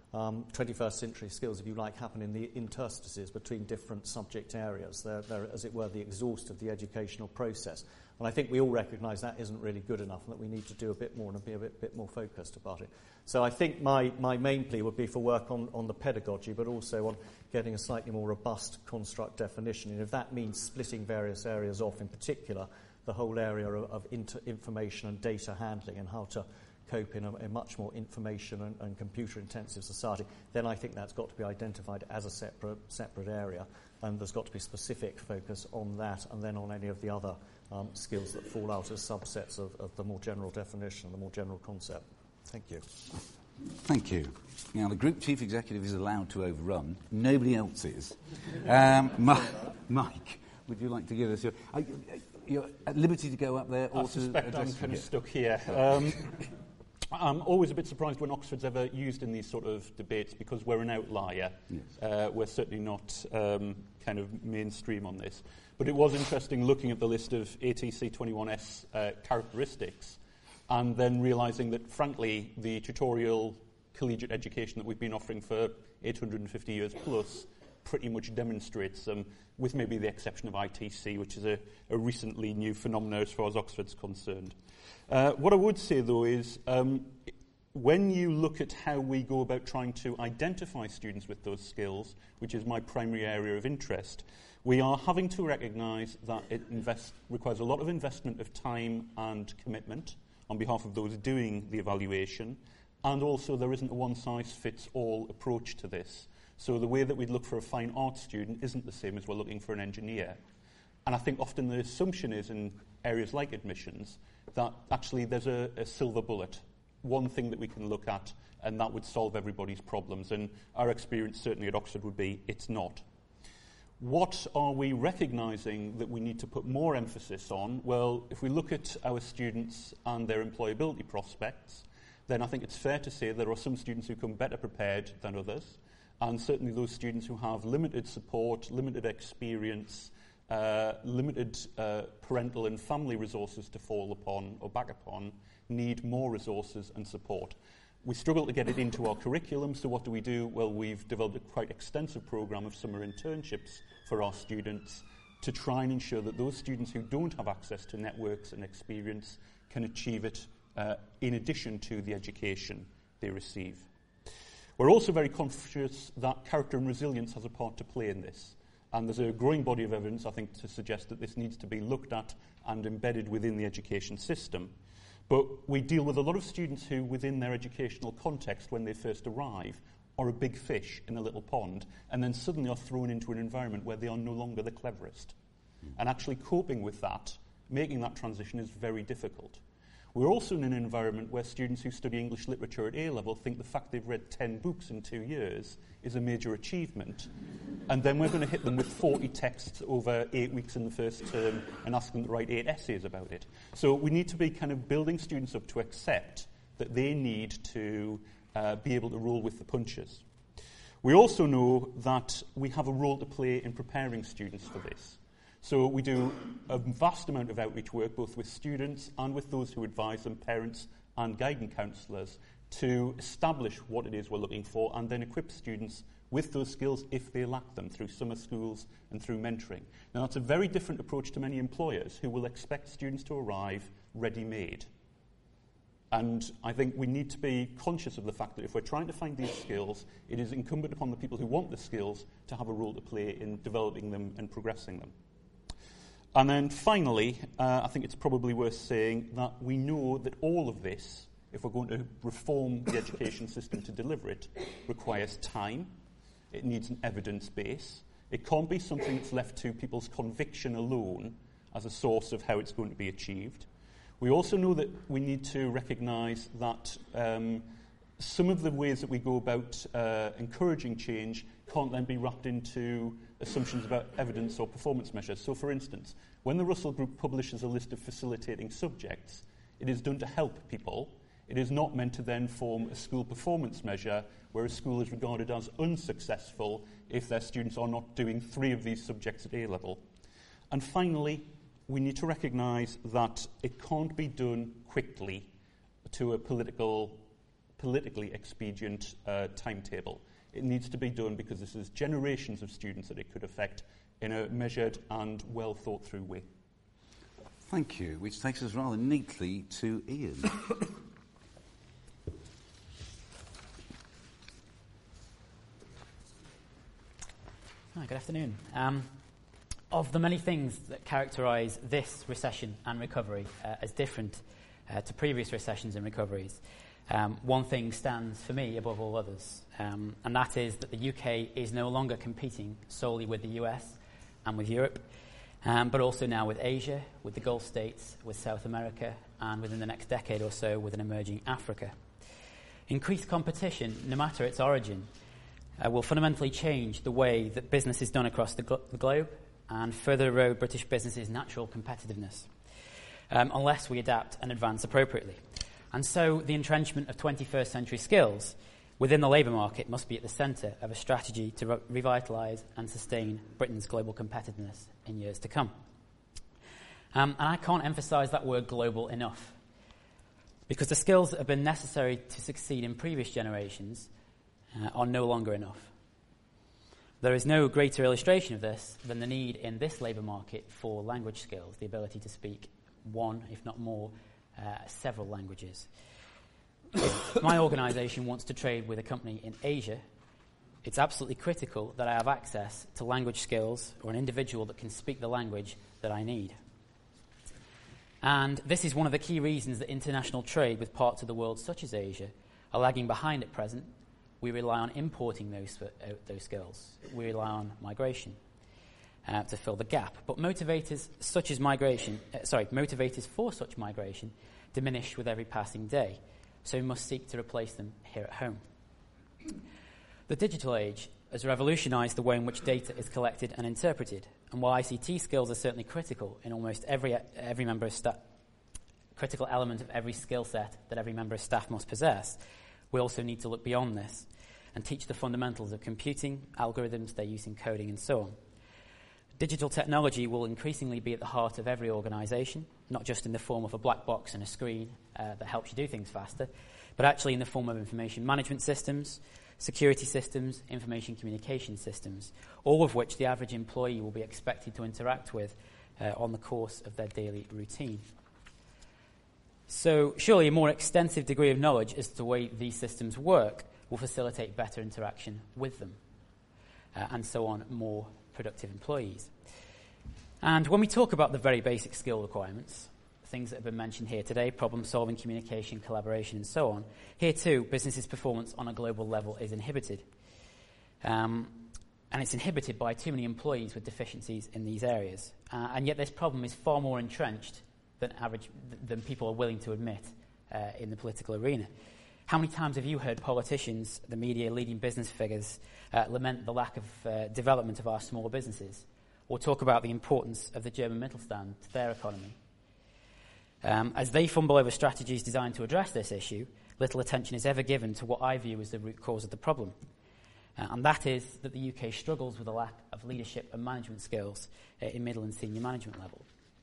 um, twenty-first century skills, if you like, happen in the interstices between different subject areas. They're, they're, as it were, the exhaust of the educational process. And I think we all recognise that isn't really good enough and that we need to do a bit more and be a bit, bit more focused about it. So I think my, my main plea would be for work on, on the pedagogy, but also on getting a slightly more robust construct definition. And if that means splitting various areas off, in particular, the whole area of, of inter- information and data handling and how to cope in a, a much more information and, and computer-intensive society, then I think that's got to be identified as a separate separate area, and there's got to be specific focus on that and then on any of the other um, skills that fall out as subsets of, of the more general definition, the more general concept. Thank you. Thank you. Now, the Group Chief Executive is allowed to overrun. Nobody else is. Um, Mike, Mike, would you like to give us your... Are you, you're at liberty to go up there or I suspect to I'm kind of stuck here. Um, I'm always a bit surprised when Oxford's ever used in these sort of debates because we're an outlier. Yes. Uh, we're certainly not um, kind of mainstream on this. But it was interesting looking at the list of A T C twenty-one S uh, characteristics and then realising that, frankly, the tutorial collegiate education that we've been offering for eight hundred fifty years plus pretty much demonstrates them, with maybe the exception of I T C, which is a, a recently new phenomenon as far as Oxford's concerned. Uh, what I would say, though, is um, when you look at how we go about trying to identify students with those skills, which is my primary area of interest, we are having to recognise that it invest, requires a lot of investment of time and commitment on behalf of those doing the evaluation, and also there isn't a one-size-fits-all approach to this. So the way that we'd look for a fine arts student isn't the same as we're looking for an engineer. And I think often the assumption is in areas like admissions that actually there's a, a silver bullet, one thing that we can look at, and that would solve everybody's problems. And our experience certainly at Oxford would be it's not. What are we recognising that we need to put more emphasis on? Well, if we look at our students and their employability prospects, then I think it's fair to say there are some students who come better prepared than others. And certainly those students who have limited support, limited experience, uh, limited uh, parental and family resources to fall upon or back upon, need more resources and support. We struggle to get it into our curriculum, so what do we do? Well, we've developed a quite extensive programme of summer internships for our students to try and ensure that those students who don't have access to networks and experience can achieve it uh, in addition to the education they receive. We're also very conscious that character and resilience has a part to play in this. And there's a growing body of evidence, I think, to suggest that this needs to be looked at and embedded within the education system. But we deal with a lot of students who, within their educational context, when they first arrive, are a big fish in a little pond, and then suddenly are thrown into an environment where they are no longer the cleverest. Mm. And actually coping with that, making that transition, is very difficult. We're also in an environment where students who study English literature at A-level think the fact they've read ten books in two years is a major achievement. And then we're going to hit them with forty texts over eight weeks in the first term and ask them to write eight essays about it. So we need to be kind of building students up to accept that they need to uh, be able to roll with the punches. We also know that we have a role to play in preparing students for this. So we do a vast amount of outreach work, both with students and with those who advise them, parents and guidance counsellors, to establish what it is we're looking for and then equip students with those skills if they lack them through summer schools and through mentoring. Now, that's a very different approach to many employers who will expect students to arrive ready-made. And I think we need to be conscious of the fact that if we're trying to find these skills, it is incumbent upon the people who want the skills to have a role to play in developing them and progressing them. And then finally, uh, I think it's probably worth saying that we know that all of this, if we're going to reform the education system to deliver it, requires time. It needs an evidence base. It can't be something that's left to people's conviction alone as a source of how it's going to be achieved. We also know that we need to recognise that um, some of the ways that we go about uh, encouraging change can't then be wrapped into assumptions about evidence or performance measures. So, for instance, when the Russell Group publishes a list of facilitating subjects, it is done to help people. It is not meant to then form a school performance measure where a school is regarded as unsuccessful if their students are not doing three of these subjects at A level. And finally, we need to recognise that it can't be done quickly to a political politically expedient uh, timetable. It needs to be done because this is generations of students that it could affect in a measured and well thought through way. Thank you, which takes us rather neatly to Ian. Hi, good afternoon. Um, of the many things that characterise this recession and recovery uh, as different uh, to previous recessions and recoveries, um, one thing stands for me above all others, um, and that is that the U K is no longer competing solely with the U S and with Europe, um, but also now with Asia, with the Gulf states, with South America, and within the next decade or so with an emerging Africa. Increased competition, no matter its origin, Uh, will fundamentally change the way that business is done across the, glo- the globe and further erode British business's natural competitiveness, um, unless we adapt and advance appropriately. And so the entrenchment of twenty-first century skills within the labour market must be at the centre of a strategy to re- revitalise and sustain Britain's global competitiveness in years to come. Um, and I can't emphasise that word global enough, because the skills that have been necessary to succeed in previous generations Uh, are no longer enough. There is no greater illustration of this than the need in this labour market for language skills, the ability to speak one, if not more, uh, several languages. If my organisation wants to trade with a company in Asia, it's absolutely critical that I have access to language skills or an individual that can speak the language that I need. And this is one of the key reasons that international trade with parts of the world, such as Asia, are lagging behind at present. We rely on importing those uh, those skills. We rely on migration uh, to fill the gap. But motivators such as migration, uh, sorry, motivators for such migration diminish with every passing day. So we must seek to replace them here at home. The digital age has revolutionised the way in which data is collected and interpreted. And while I C T skills are certainly critical in almost every every member of staff, critical element of every skill set that every member of staff must possess, we also need to look beyond this and teach the fundamentals of computing, algorithms, their use in coding, and so on. Digital technology will increasingly be at the heart of every organisation, not just in the form of a black box and a screen uh, that helps you do things faster, but actually in the form of information management systems, security systems, information communication systems, all of which the average employee will be expected to interact with uh, on the course of their daily routine. So surely a more extensive degree of knowledge as to the way these systems work will facilitate better interaction with them, uh, and so on, more productive employees. And when we talk about the very basic skill requirements, things that have been mentioned here today, problem-solving, communication, collaboration, and so on, here too, business's performance on a global level is inhibited. Um, and it's inhibited by too many employees with deficiencies in these areas. Uh, and yet this problem is far more entrenched than average than people are willing to admit uh, in the political arena. How many times have you heard politicians, the media, leading business figures uh, lament the lack of uh, development of our smaller businesses, or talk about the importance of the German Mittelstand to their economy? Um, as they fumble over strategies designed to address this issue, little attention is ever given to what I view as the root cause of the problem. Uh, and that is that the U K struggles with a lack of leadership and management skills uh, in middle and senior management level.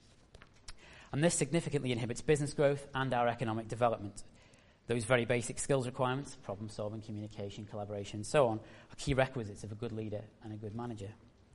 And this significantly inhibits business growth and our economic development. Those very basic skills requirements, problem-solving, communication, collaboration, and so on, are key requisites of a good leader and a good manager.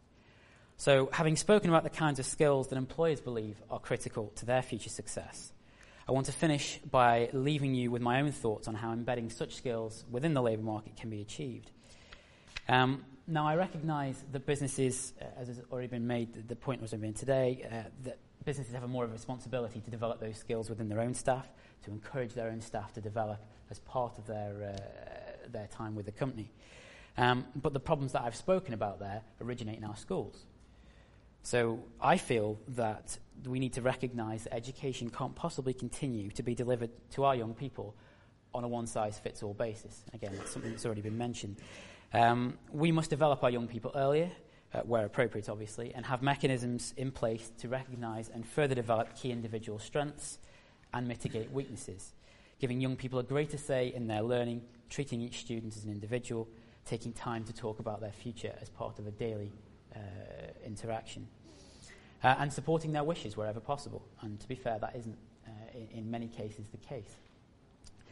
So, having spoken about the kinds of skills that employers believe are critical to their future success, I want to finish by leaving you with my own thoughts on how embedding such skills within the labour market can be achieved. Um, now, I recognise that businesses, uh, as has already been made, the point was made today, uh, that businesses have a more of a responsibility to develop those skills within their own staff, to encourage their own staff to develop as part of their uh, their time with the company. Um, but the problems that I've spoken about there originate in our schools. So I feel that we need to recognise that education can't possibly continue to be delivered to our young people on a one-size-fits-all basis. Again, it's something that's already been mentioned. Um, we must develop our young people earlier, Uh, where appropriate, obviously, and have mechanisms in place to recognise and further develop key individual strengths and mitigate weaknesses, giving young people a greater say in their learning, treating each student as an individual, taking time to talk about their future as part of a daily uh, interaction, uh, and supporting their wishes wherever possible. And to be fair, that isn't, uh, in, in many cases, the case.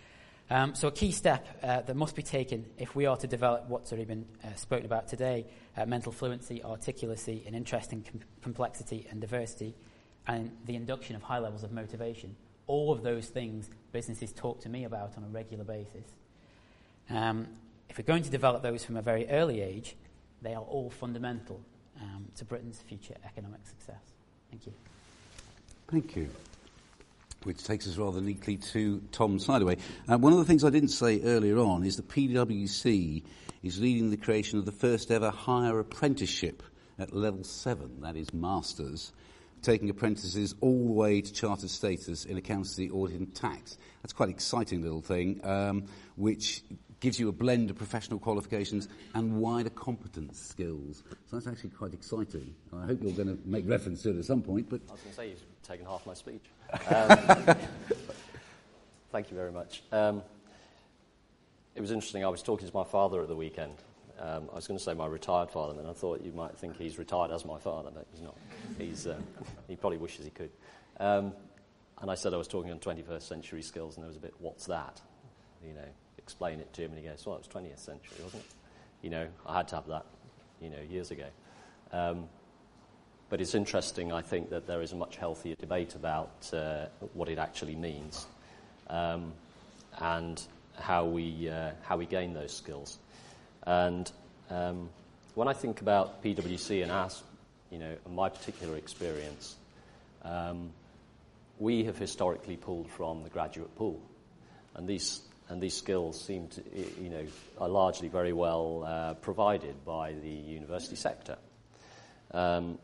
Um, so a key step uh, that must be taken if we are to develop what's already been uh, spoken about today, uh, mental fluency, articulacy, and interest in com- complexity and diversity, and the induction of high levels of motivation. All of those things businesses talk to me about on a regular basis. Um, if we're going to develop those from a very early age, they are all fundamental um, to Britain's future economic success. Thank you. Thank you. Which takes us rather neatly to Tom Sidaway. Uh, one of the things I didn't say earlier on is that P W C is leading the creation of the first ever higher apprenticeship at level seven, that is masters, taking apprentices all the way to chartered status in accountancy, audit and tax. That's quite an exciting little thing, um, which gives you a blend of professional qualifications and wider competence skills. So that's actually quite exciting. I hope you're going to make reference to it at some point. But I was going to say you've taken half my speech. Um, thank you very much. Um, it was interesting. I was talking to my father at the weekend. Um, I was going to say my retired father, and I thought you might think he's retired as my father, but he's not. He's um, he probably wishes he could. Um, and I said I was talking on twenty-first century skills, and there was a bit, what's that? You know. Explain it to him, and he goes, well, it was twentieth century, wasn't it? You know, I had to have that, you know, years ago. Um, but it's interesting, I think, that there is a much healthier debate about uh, what it actually means um, and how we uh, how we gain those skills. And um, when I think about P W C and us, you know, and my particular experience, um, we have historically pulled from the graduate pool, and these. And these skills seem to, you know, are largely very well uh, provided by the university sector, um,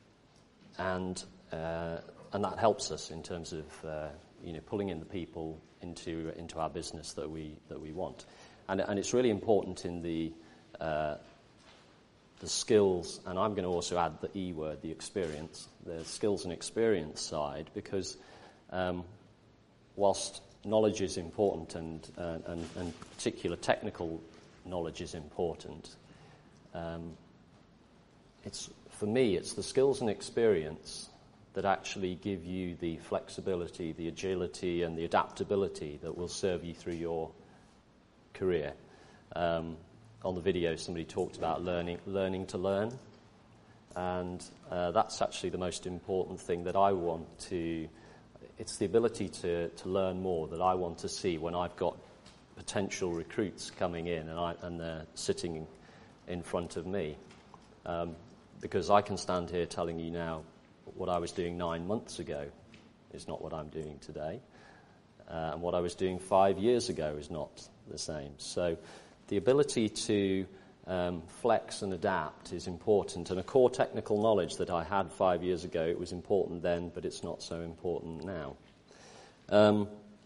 and uh, and that helps us in terms of uh, you know pulling in the people into into our business that we that we want, and and it's really important in the uh, the skills, and I'm going to also add the E word, the experience, the skills and experience side, because um, whilst knowledge is important, and, uh, and, and particular technical knowledge is important. Um, it's for me, it's the skills and experience that actually give you the flexibility, the agility, and the adaptability that will serve you through your career. Um, on the video, somebody talked about learning, learning to learn, and uh, that's actually the most important thing that I want to. It's the ability to, to learn more that I want to see when I've got potential recruits coming in and, I, and they're sitting in front of me. Um, because I can stand here telling you now what I was doing nine months ago is not what I'm doing today. Uh, and what I was doing five years ago is not the same. So the ability to um, flex and adapt is important. And a core technical knowledge that I had five years ago, it was important then, but it's not so important now. Um,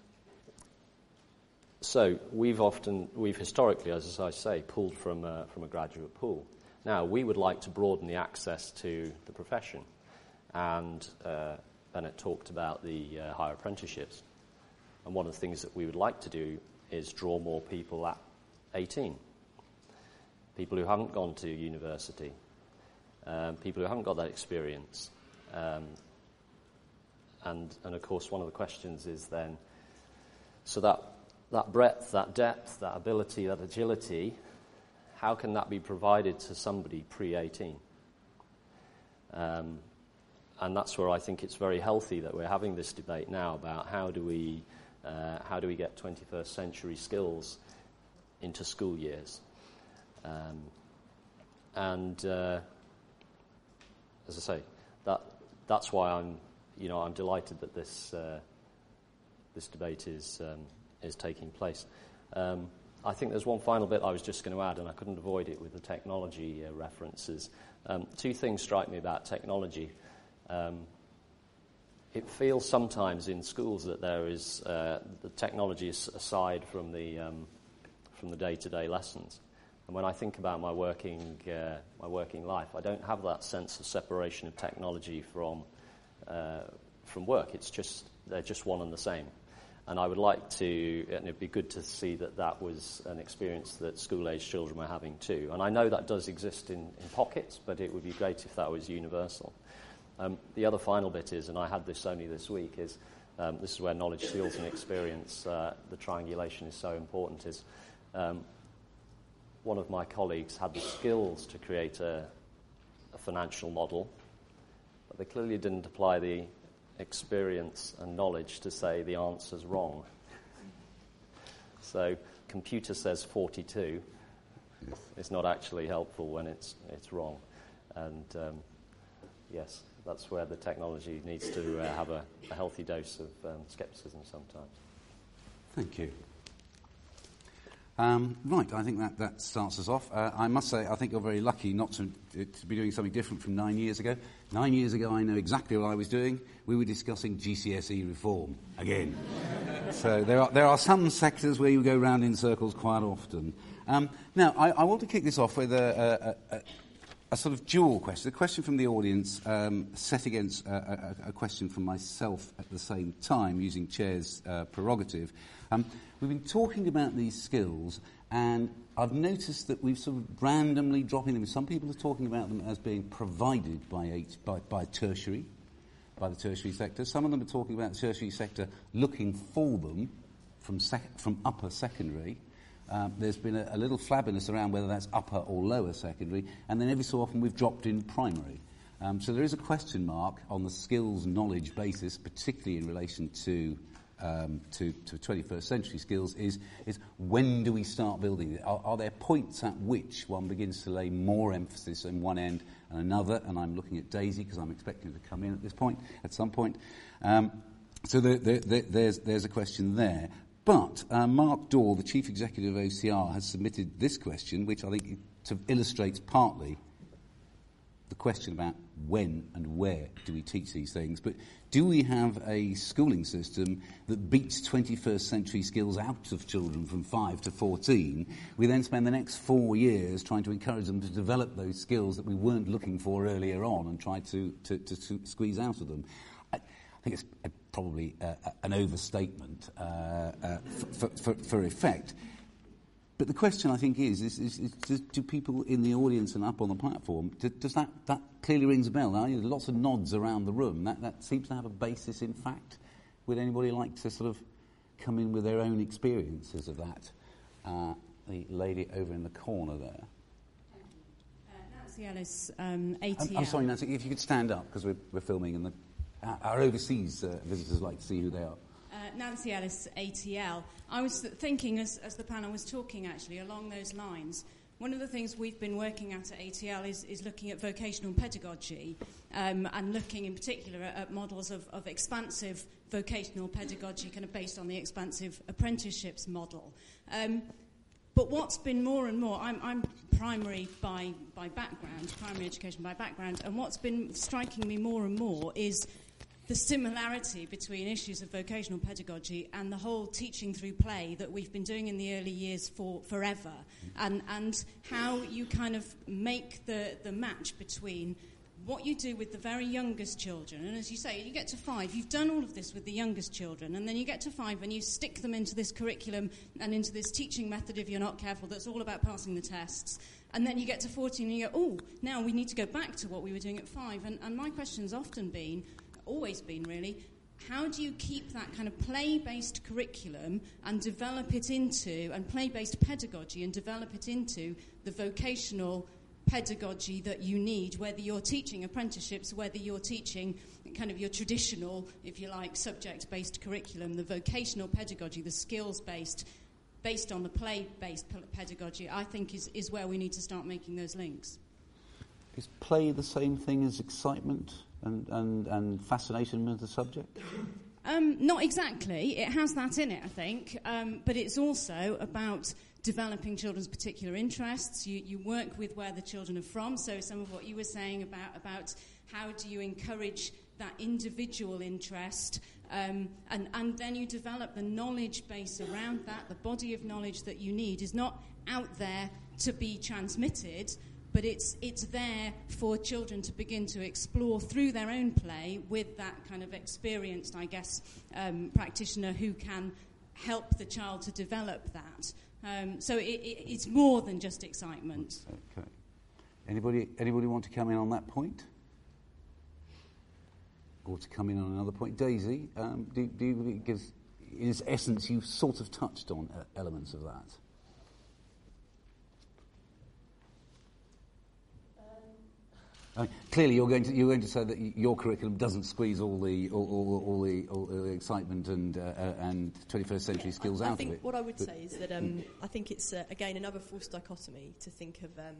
so we've often, we've historically, as I say, pulled from a, from a graduate pool. Now, we would like to broaden the access to the profession. And uh, Bennett talked about the uh, higher apprenticeships. And one of the things that we would like to do is draw more people at eighteen. People who haven't gone to university, um, people who haven't got that experience. Um, and, and, of course, one of the questions is then, so that, that breadth, that depth, that ability, that agility, how can that be provided to somebody pre eighteen? Um, and that's where I think it's very healthy that we're having this debate now about how do we, uh, how do we get twenty-first century skills into school years. Um, and uh, as I say, that that's why I'm, you know, I'm delighted that this uh, this debate is um, is taking place. Um, I think there's one final bit I was just going to add, and I couldn't avoid it with the technology uh, references. Um, two things strike me about technology. Um, it feels sometimes in schools that there is uh, the technology is aside from the um, from the day-to-day lessons. And when I think about my working uh, my working life, I don't have that sense of separation of technology from uh, from work. It's just they're just one and the same. And I would like to, and it'd be good to see that that was an experience that school-age children were having too. And I know that does exist in, in pockets, but it would be great if that was universal. Um, the other final bit is, and I had this only this week, is um, this is where knowledge, skills and experience, uh, the triangulation is so important, is um, one of my colleagues had the skills to create a, a financial model, but they clearly didn't apply the experience and knowledge to say the answer's wrong. So computer says forty-two. It's not actually helpful when it's it's wrong. And um, yes, that's where the technology needs to uh, have a, a healthy dose of um, scepticism sometimes. Thank you. Um, right, I think that, that starts us off. Uh, I must say, I think you're very lucky not to, to be doing something different from nine years ago. Nine years ago, I know exactly what I was doing. We were discussing G C S E reform again. So there are there are some sectors where you go round in circles quite often. Um, now, I, I want to kick this off with a, a, a, a sort of dual question. A question from the audience um, set against a, a, a question from myself at the same time, using Chair's uh, prerogative. Um, we've been talking about these skills, and I've noticed that we've sort of randomly dropping them. Some people are talking about them as being provided by, H, by, by tertiary, by the tertiary sector. Some of them are talking about the tertiary sector looking for them from, sec- from upper secondary. Um, there's been a, a little flabbiness around whether that's upper or lower secondary, and then every so often we've dropped in primary. Um, so there is a question mark on the skills knowledge basis, particularly in relation to um, to, to twenty-first century skills, is, is when do we start building it? Are, are there points at which one begins to lay more emphasis on one end and another? And I'm looking at Daisy because I'm expecting her to come in at this point, at some point. Um, so there, there, there, there's, there's a question there. But uh, Mark Daw, the Chief Executive of O C R, has submitted this question, which I think sort of illustrates partly the question about when and where do we teach these things. But do we have a schooling system that beats twenty-first century skills out of children from five to fourteen? We then spend the next four years trying to encourage them to develop those skills that we weren't looking for earlier on and try to, to, to squeeze out of them. I, I think it's a, probably uh, an overstatement uh, uh, for, for, for effect. But the question, I think, is, is, is, is does, do people in the audience and up on the platform, do, does that, that clearly rings a bell? Now, there's lots of nods around the room. That, that seems to have a basis in fact. Would anybody like to sort of come in with their own experiences of that? Uh, the lady over in the corner there. Uh, Nancy Ellis, um, A T L. I'm, I'm sorry, Nancy, if you could stand up, because we're, we're filming and the, our, our overseas uh, visitors like to see who they are. Uh, Nancy Ellis, A T L. I was thinking, as, as the panel was talking, actually, along those lines, one of the things we've been working at at A T L is, is looking at vocational pedagogy um, and looking in particular at, at models of, of expansive vocational pedagogy, kind of based on the expansive apprenticeships model. Um, but what's been more and more, I'm, I'm primary by, by background, primary education by background, and what's been striking me more and more is the similarity between issues of vocational pedagogy and the whole teaching through play that we've been doing in the early years for forever, and, and how you kind of make the, the match between what you do with the very youngest children. And as you say, you get to five, you've done all of this with the youngest children, and then you get to five and you stick them into this curriculum and into this teaching method, if you're not careful, that's all about passing the tests. And then you get to fourteen and you go, oh, now we need to go back to what we were doing at five. And, and my question's often been, always been really, how do you keep that kind of play-based curriculum and develop it into, and play-based pedagogy and develop it into the vocational pedagogy that you need, whether you're teaching apprenticeships, whether you're teaching kind of your traditional, if you like, subject-based curriculum, the vocational pedagogy, the skills-based, based on the play-based pedagogy, I think is, is where we need to start making those links. Is play the same thing as excitement and, and, and fascination with the subject? Um, not exactly. It has that in it, I think. Um, but it's also about developing children's particular interests. You, you work with where the children are from. So some of what you were saying about, about how do you encourage that individual interest, um, and, and then you develop the knowledge base around that. The body of knowledge that you need is not out there to be transmitted, but it's it's there for children to begin to explore through their own play with that kind of experienced, I guess, um, practitioner who can help the child to develop that. Um, so it, it, it's more than just excitement. Okay. Anybody anybody want to come in on that point? or to come in on another point. Daisy, um, do, do you, because in its essence you've sort of touched on uh, elements of that. Uh, clearly, you're going to you're going to say that y- your curriculum doesn't squeeze all the all, all, all the all the excitement and uh, uh, and twenty-first century yeah, skills I, I out think of it. What I would but, say is that um, I think it's uh, again another false dichotomy to think of. Um,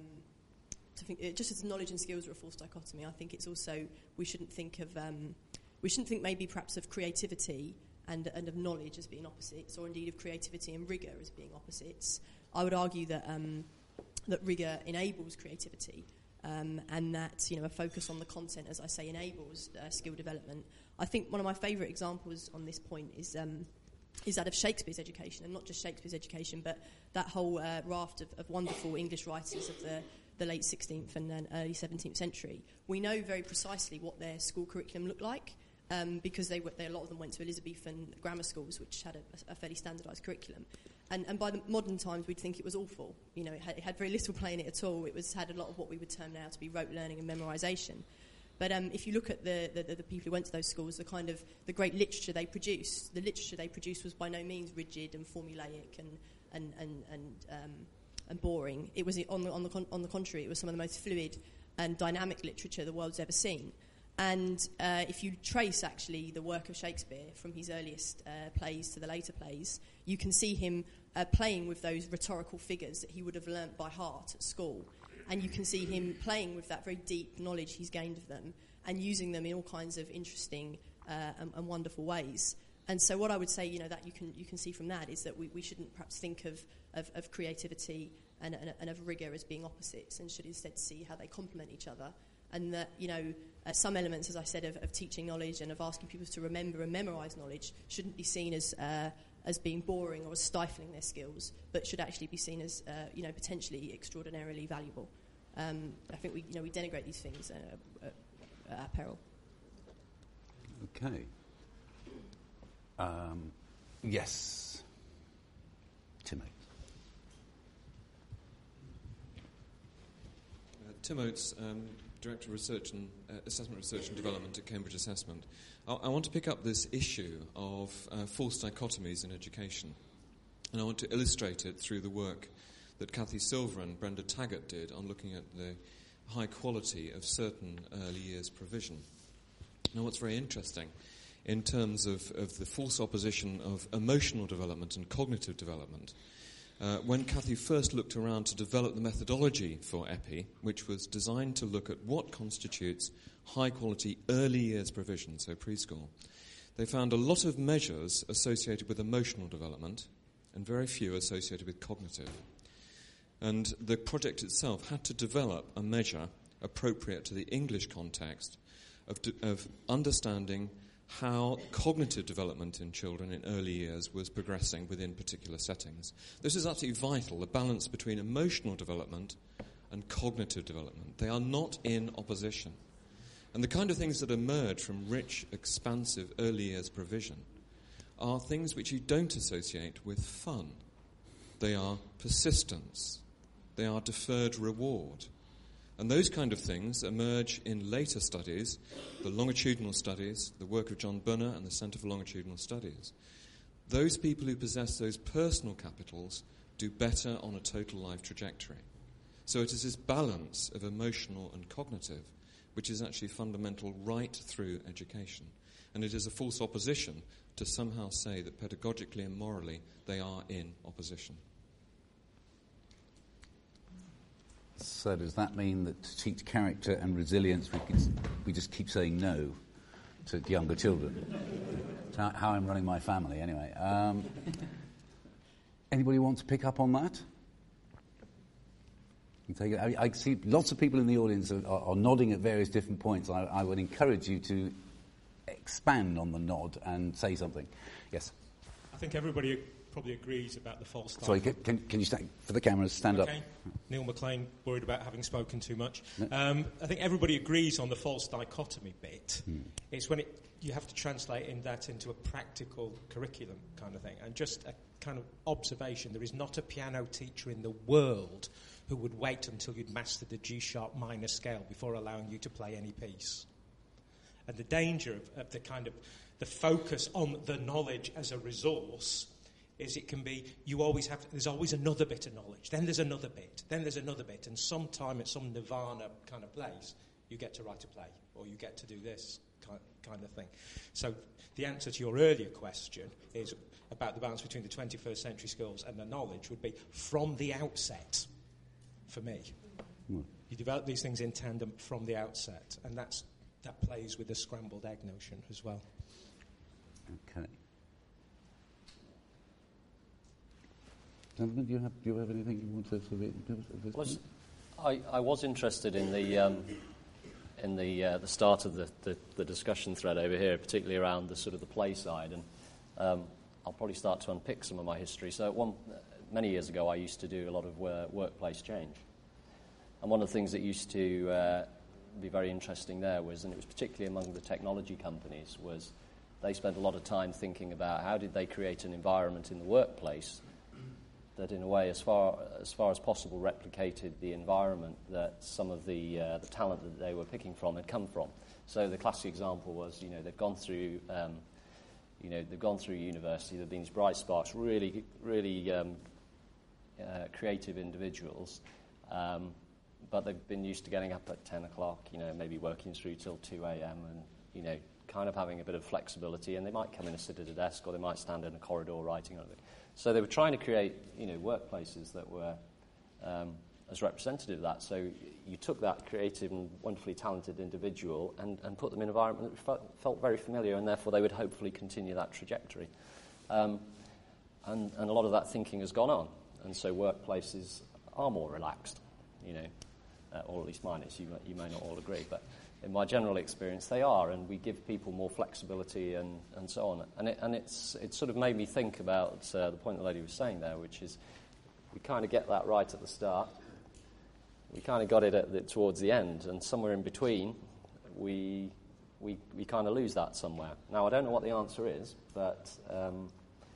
to think uh, just as knowledge and skills are a false dichotomy, I think it's also we shouldn't think of um, we shouldn't think maybe perhaps of creativity and and of knowledge as being opposites, or indeed of creativity and rigour as being opposites. I would argue that um, that rigour enables creativity. Um, and that, you know, a focus on the content, as I say, enables uh, skill development. I think one of my favourite examples on this point is um, is that of Shakespeare's education, and not just Shakespeare's education, but that whole uh, raft of, of wonderful English writers of the, the late sixteenth and then early seventeenth century. We know very precisely what their school curriculum looked like, um, because they, were, they a lot of them went to Elizabethan grammar schools, which had a, a fairly standardised curriculum. And, and by the modern times, we'd think it was awful. You know, it had, it had very little play in it at all. It was had a lot of what we would term now to be rote learning and memorisation. But um, if you look at the, the, the people who went to those schools, the kind of the great literature they produced, the literature they produced was by no means rigid and formulaic and and and and, um, and boring. It was on the on the con- on the contrary, it was some of the most fluid and dynamic literature the world's ever seen. And uh, if you trace, actually, the work of Shakespeare from his earliest uh, plays to the later plays, you can see him uh, playing with those rhetorical figures that he would have learnt by heart at school. And you can see him playing with that very deep knowledge he's gained of them and using them in all kinds of interesting uh, and, and wonderful ways. And so what I would say, you know, that you can you can see from that is that we, we shouldn't perhaps think of, of, of creativity and, and, and of rigour as being opposites, and should instead see how they complement each other. And that, you know, uh, some elements, as I said, of, of teaching knowledge and of asking people to remember and memorise knowledge shouldn't be seen as uh, as being boring or as stifling their skills, but should actually be seen as, uh, you know, potentially extraordinarily valuable. Um, I think we, you know, we denigrate these things uh, uh, at our peril. Okay. Um, yes. Tim Oates. Uh, Tim Oates, um, Director of Research and uh, Assessment Research and Development at Cambridge Assessment. I, I want to pick up this issue of uh, false dichotomies in education, and I want to illustrate it through the work that Kathy Silver and Brenda Taggart did on looking at the high quality of certain early years provision. Now, what's very interesting in terms of, of the false opposition of emotional development and cognitive development, Uh, when Kathy first looked around to develop the methodology for E P I, which was designed to look at what constitutes high-quality early years provision, so preschool, they found a lot of measures associated with emotional development and very few associated with cognitive. And the project itself had to develop a measure appropriate to the English context of, de- of understanding how cognitive development in children in early years was progressing within particular settings. This is absolutely vital, the balance between emotional development and cognitive development. They are not in opposition. And the kind of things that emerge from rich, expansive early years provision are things which you don't associate with fun. They are persistence. They are deferred reward. And those kind of things emerge in later studies, the longitudinal studies, the work of John Bunner and the Centre for Longitudinal Studies. Those people who possess those personal capitals do better on a total life trajectory. So it is this balance of emotional and cognitive which is actually fundamental right through education. And it is a false opposition to somehow say that pedagogically and morally they are in opposition. So does that mean that to teach character and resilience, we, can, we just keep saying no to younger children? It's how, how I'm running my family, anyway. Um, anybody want to pick up on that? You take it. I, I see lots of people in the audience are, are, are nodding at various different points. I, I would encourage you to expand on the nod and say something. Yes? I think everybody probably agrees about the false Sorry, can, can, can you stand for the cameras? Stand okay. up. Neil McLean, worried about having spoken too much. No. Um, I think everybody agrees on the false dichotomy bit. Hmm. It's when it, you have to translate in that into a practical curriculum kind of thing. And just a kind of observation, there is not a piano teacher in the world who would wait until you'd mastered the G-sharp minor scale before allowing you to play any piece. And the danger of, of the kind of the focus on the knowledge as a resource is it can be, you always have, to, there's always another bit of knowledge, then there's another bit, then there's another bit, and sometime at some nirvana kind of place, you get to write a play, or you get to do this kind, kind of thing. So the answer to your earlier question is about the balance between the twenty-first century skills and the knowledge would be from the outset, for me. Mm. You develop these things in tandem from the outset, and that's that plays with the scrambled egg notion as well. Okay. Gentlemen, do you have do you have anything you want to sort of was, I, I was interested in the um, in the uh, the start of the, the, the discussion thread over here, particularly around the sort of the play side, and um, I'll probably start to unpick some of my history. So, one many years ago, I used to do a lot of uh, workplace change, and one of the things that used to uh, be very interesting there was, and it was particularly among the technology companies, was they spent a lot of time thinking about how did they create an environment in the workplace that, in a way, as far as far as possible, replicated the environment that some of the uh, the talent that they were picking from had come from. So the classic example was, you know, they've gone through, um, you know, they've gone through university. There've been these bright sparks, really, really um, uh, creative individuals, um, but they've been used to getting up at ten o'clock, you know, maybe working through till two a.m. and, you know, kind of having a bit of flexibility. And they might come in and sit at a desk, or they might stand in a corridor writing on it. So they were trying to create, you know, workplaces that were um, as representative of that. So you took that creative and wonderfully talented individual and, and put them in an environment that felt, felt very familiar, and therefore they would hopefully continue that trajectory. Um, and, and a lot of that thinking has gone on, and so workplaces are more relaxed, you know, uh, or at least mine is. You, you may not all agree, but in my general experience, they are, and we give people more flexibility and, and so on. And it, and it's it sort of made me think about uh, the point the lady was saying there, which is we kind of get that right at the start. We kind of got it at the, towards the end, and somewhere in between, we we we kind of lose that somewhere. Now, I don't know what the answer is, but um,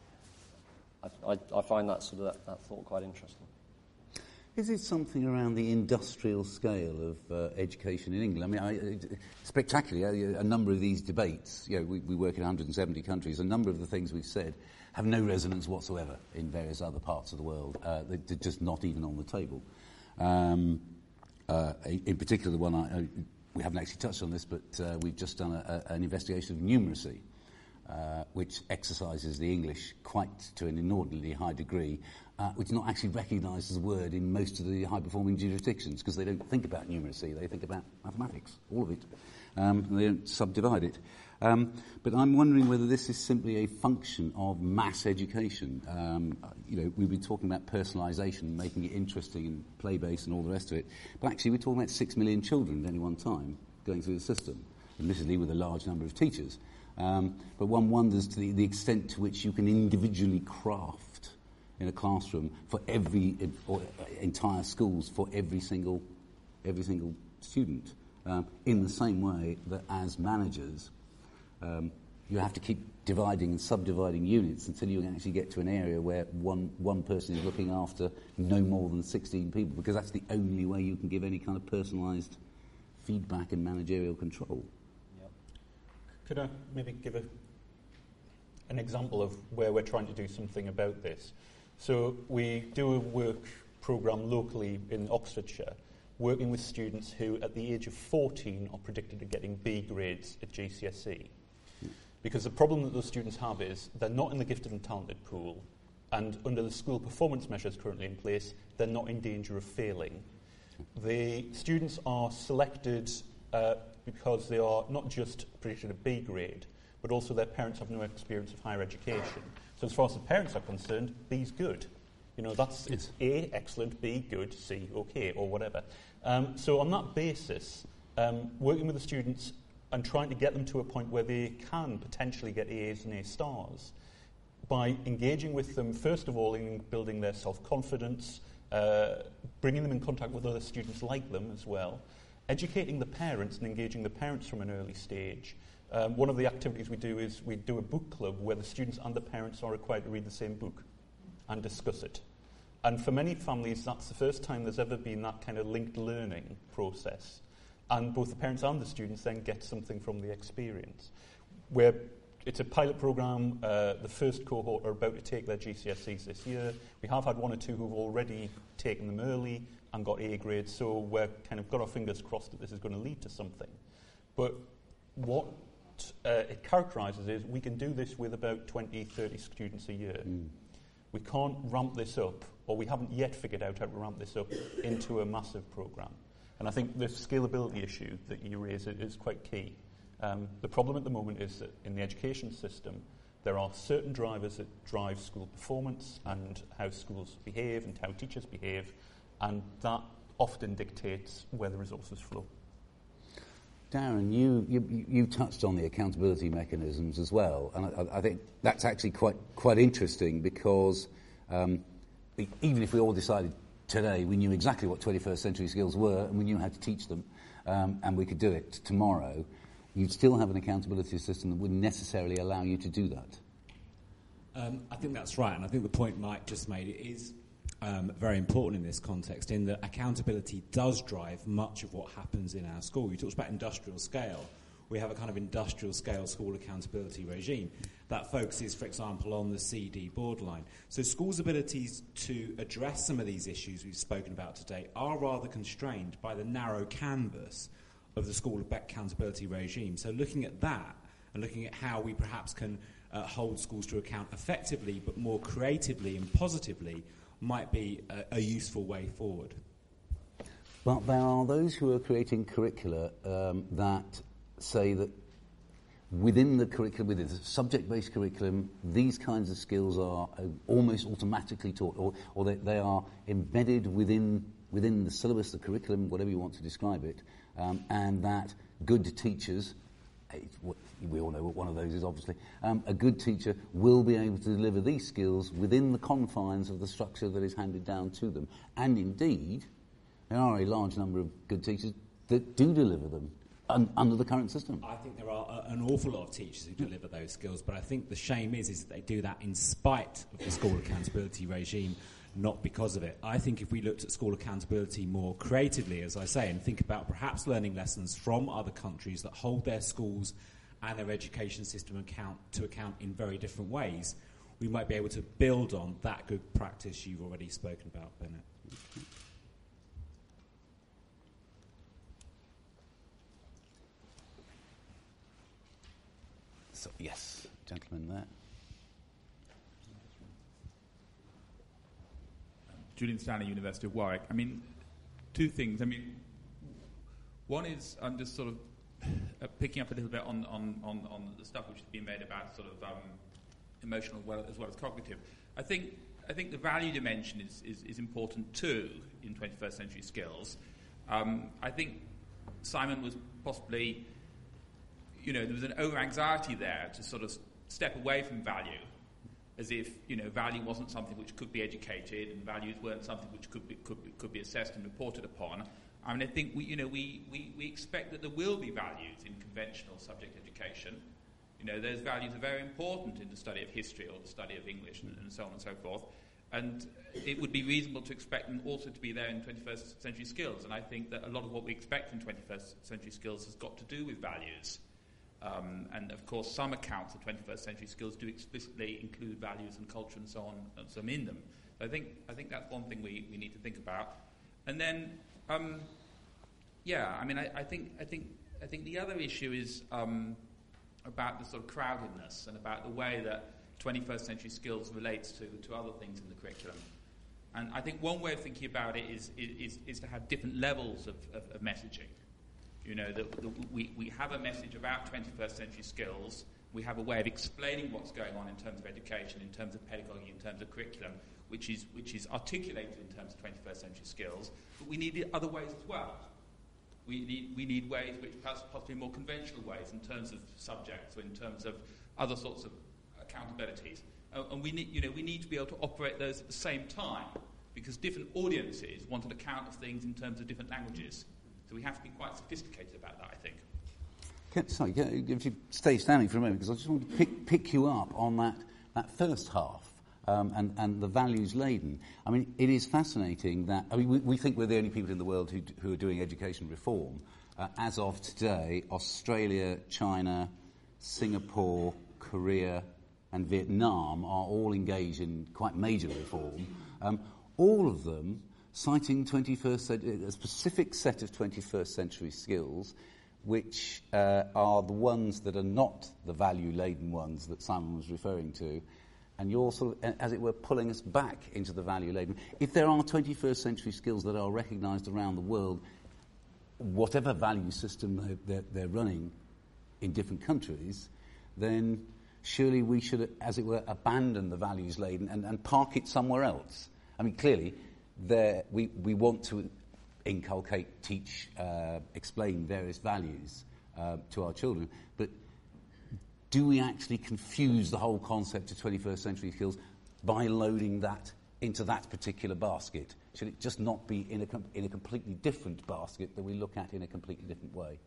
I, I, I find that sort of that, that thought quite interesting. Is it something around the industrial scale of uh, education in England? I mean, I, spectacularly, a, a number of these debates, you know, we, we work in one hundred seventy countries, a number of the things we've said have no resonance whatsoever in various other parts of the world. Uh, they're just not even on the table. Um, uh, in particular, the one I, I, we haven't actually touched on this, but uh, we've just done a, a, an investigation of numeracy, uh, which exercises the English quite to an inordinately high degree, uh, which is not actually recognised as a word in most of the high-performing jurisdictions, because they don't think about numeracy, they think about mathematics, all of it. Um, and they don't subdivide it. Um, but I'm wondering whether this is simply a function of mass education. Um, you know, we've been talking about personalisation, making it interesting and play-based and all the rest of it. But actually, we're talking about six million children at any one time going through the system, admittedly with a large number of teachers. Um, but one wonders to the, the extent to which you can individually craft in a classroom for every, or entire schools for every single, every single student, um, in the same way that as managers, Um, you have to keep dividing and subdividing units until you can actually get to an area where one one person is looking after no more than sixteen people, because that's the only way you can give any kind of personalised feedback and managerial control. Yep. Could I maybe give a, an example of where we're trying to do something about this? So we do a work programme locally in Oxfordshire, working with students who, at the age of fourteen, are predicted at getting B grades at G C S E. Because the problem that those students have is they're not in the gifted and talented pool, and under the school performance measures currently in place, they're not in danger of failing. The students are selected uh, because they are not just predicted a B grade, but also their parents have no experience of higher education. So as far as the parents are concerned, B's good. You know, that's it's A, excellent, B, good, C, okay, or whatever. Um, so on that basis, um, working with the students and trying to get them to a point where they can potentially get A's and A stars by engaging with them, first of all, in building their self-confidence, uh, bringing them in contact with other students like them as well, educating the parents and engaging the parents from an early stage. Um, one of the activities we do is we do a book club where the students and the parents are required to read the same book and discuss it. And for many families, that's the first time there's ever been that kind of linked learning process. and both the parents and the students then get something from the experience. We're, it's a pilot programme. Uh, the first cohort are about to take their G C S Es this year. We have had one or two who've already taken them early and got A grades, so we're kind of got our fingers crossed that this is going to lead to something. But what uh, it characterises is we can do this with about twenty, thirty students a year. Mm. We can't ramp this up, or we haven't yet figured out how to ramp this up into a massive programme. And I think the scalability issue that you raise is quite key. Um, the problem at the moment is that in the education system, there are certain drivers that drive school performance and how schools behave and how teachers behave, and that often dictates where the resources flow. Darren, you, you, you touched on the accountability mechanisms as well, and I, I think that's actually quite quite interesting because um, we, even if we all decided today we knew exactly what twenty-first century skills were and we knew how to teach them um, and we could do it tomorrow, you'd still have an accountability system that wouldn't necessarily allow you to do that. Um, I think that's right, and I think the point Mike just made is um, very important in this context, in that accountability does drive much of what happens in our school. You talked about industrial scale. We have a kind of industrial scale school accountability regime that focuses, for example, on the C D borderline. So schools' abilities to address some of these issues we've spoken about today are rather constrained by the narrow canvas of the school accountability regime. So looking at that and looking at how we perhaps can uh, hold schools to account effectively but more creatively and positively might be a, a useful way forward. But there are those who are creating curricula um, that say that within the curriculum, within the subject-based curriculum, these kinds of skills are uh, almost automatically taught, or, or they, they are embedded within within the syllabus, the curriculum, whatever you want to describe it, um, and that good teachers, we all know what one of those is obviously, um, a good teacher will be able to deliver these skills within the confines of the structure that is handed down to them. And indeed, there are a large number of good teachers that do deliver them un- under the current system. I think there are a, an awful lot of teachers who deliver those skills, but I think the shame is, is that they do that in spite of the school accountability regime, not because of it. I think if we looked at school accountability more creatively, as I say, and think about perhaps learning lessons from other countries that hold their schools and their education system account to account in very different ways, we might be able to build on that good practice you've already spoken about, Bennett. So, yes, gentleman there. Julian Stanley, University of Warwick. I mean, two things. I mean, one is I'm just sort of uh, picking up a little bit on, on, on, on the stuff which has been made about sort of um, emotional well, as well as cognitive. I think I think the value dimension is, is, is important too in twenty-first century skills. Um, I think Simon was possibly, you know, there was an over-anxiety there to sort of step away from value, as if, you know, value wasn't something which could be educated and values weren't something which could be, could be, could be assessed and reported upon. I mean, I think, we, you know, we, we, we expect that there will be values in conventional subject education. You know, those values are very important in the study of history or the study of English and, and so on and so forth. And it would be reasonable to expect them also to be there in twenty-first century skills. And I think that a lot of what we expect in twenty-first century skills has got to do with values. Um, and, of course, some accounts of twenty-first century skills do explicitly include values and culture and so on and some in them. So I think I think that's one thing we, we need to think about. And then, um, yeah, I mean, I, I think I think I think the other issue is um, about the sort of crowdedness and about the way that twenty-first century skills relates to, to other things in the curriculum. And I think one way of thinking about it is is, is to have different levels of, of, of messaging. You know, that we, we have a message about twenty-first century skills. We have a way of explaining what's going on in terms of education, in terms of pedagogy, in terms of curriculum, which is which is articulated in terms of twenty-first century skills. But we need other ways as well. We need we need ways which perhaps possibly more conventional ways in terms of subjects or in terms of other sorts of accountabilities. Uh, and we need you know we need to be able to operate those at the same time, because different audiences want an account of things in terms of different languages. So we have to be quite sophisticated about that, I think. Can, sorry, can, if you stay standing for a moment, because I just want to pick, pick you up on that, that first half um, and, and the values laden. I mean, it is fascinating that, I mean, we, we think we're the only people in the world who, who are doing education reform, uh, as of today, Australia, China, Singapore, Korea and Vietnam are all engaged in quite major reform, um, all of them citing twenty-first century, a specific set of twenty-first century skills, which uh, are the ones that are not the value-laden ones that Simon was referring to, and you're sort of, as it were, pulling us back into the value-laden. If there are twenty-first century skills that are recognised around the world, whatever value system they're, they're, they're running in different countries, then surely we should, as it were, abandon the values-laden and, and park it somewhere else. I mean, clearly, there we, we want to inculcate, teach, uh, explain various values uh, to our children, but do we actually confuse the whole concept of twenty-first century skills by loading that into that particular basket? Should it just not be in a, com- in a completely different basket that we look at in a completely different way?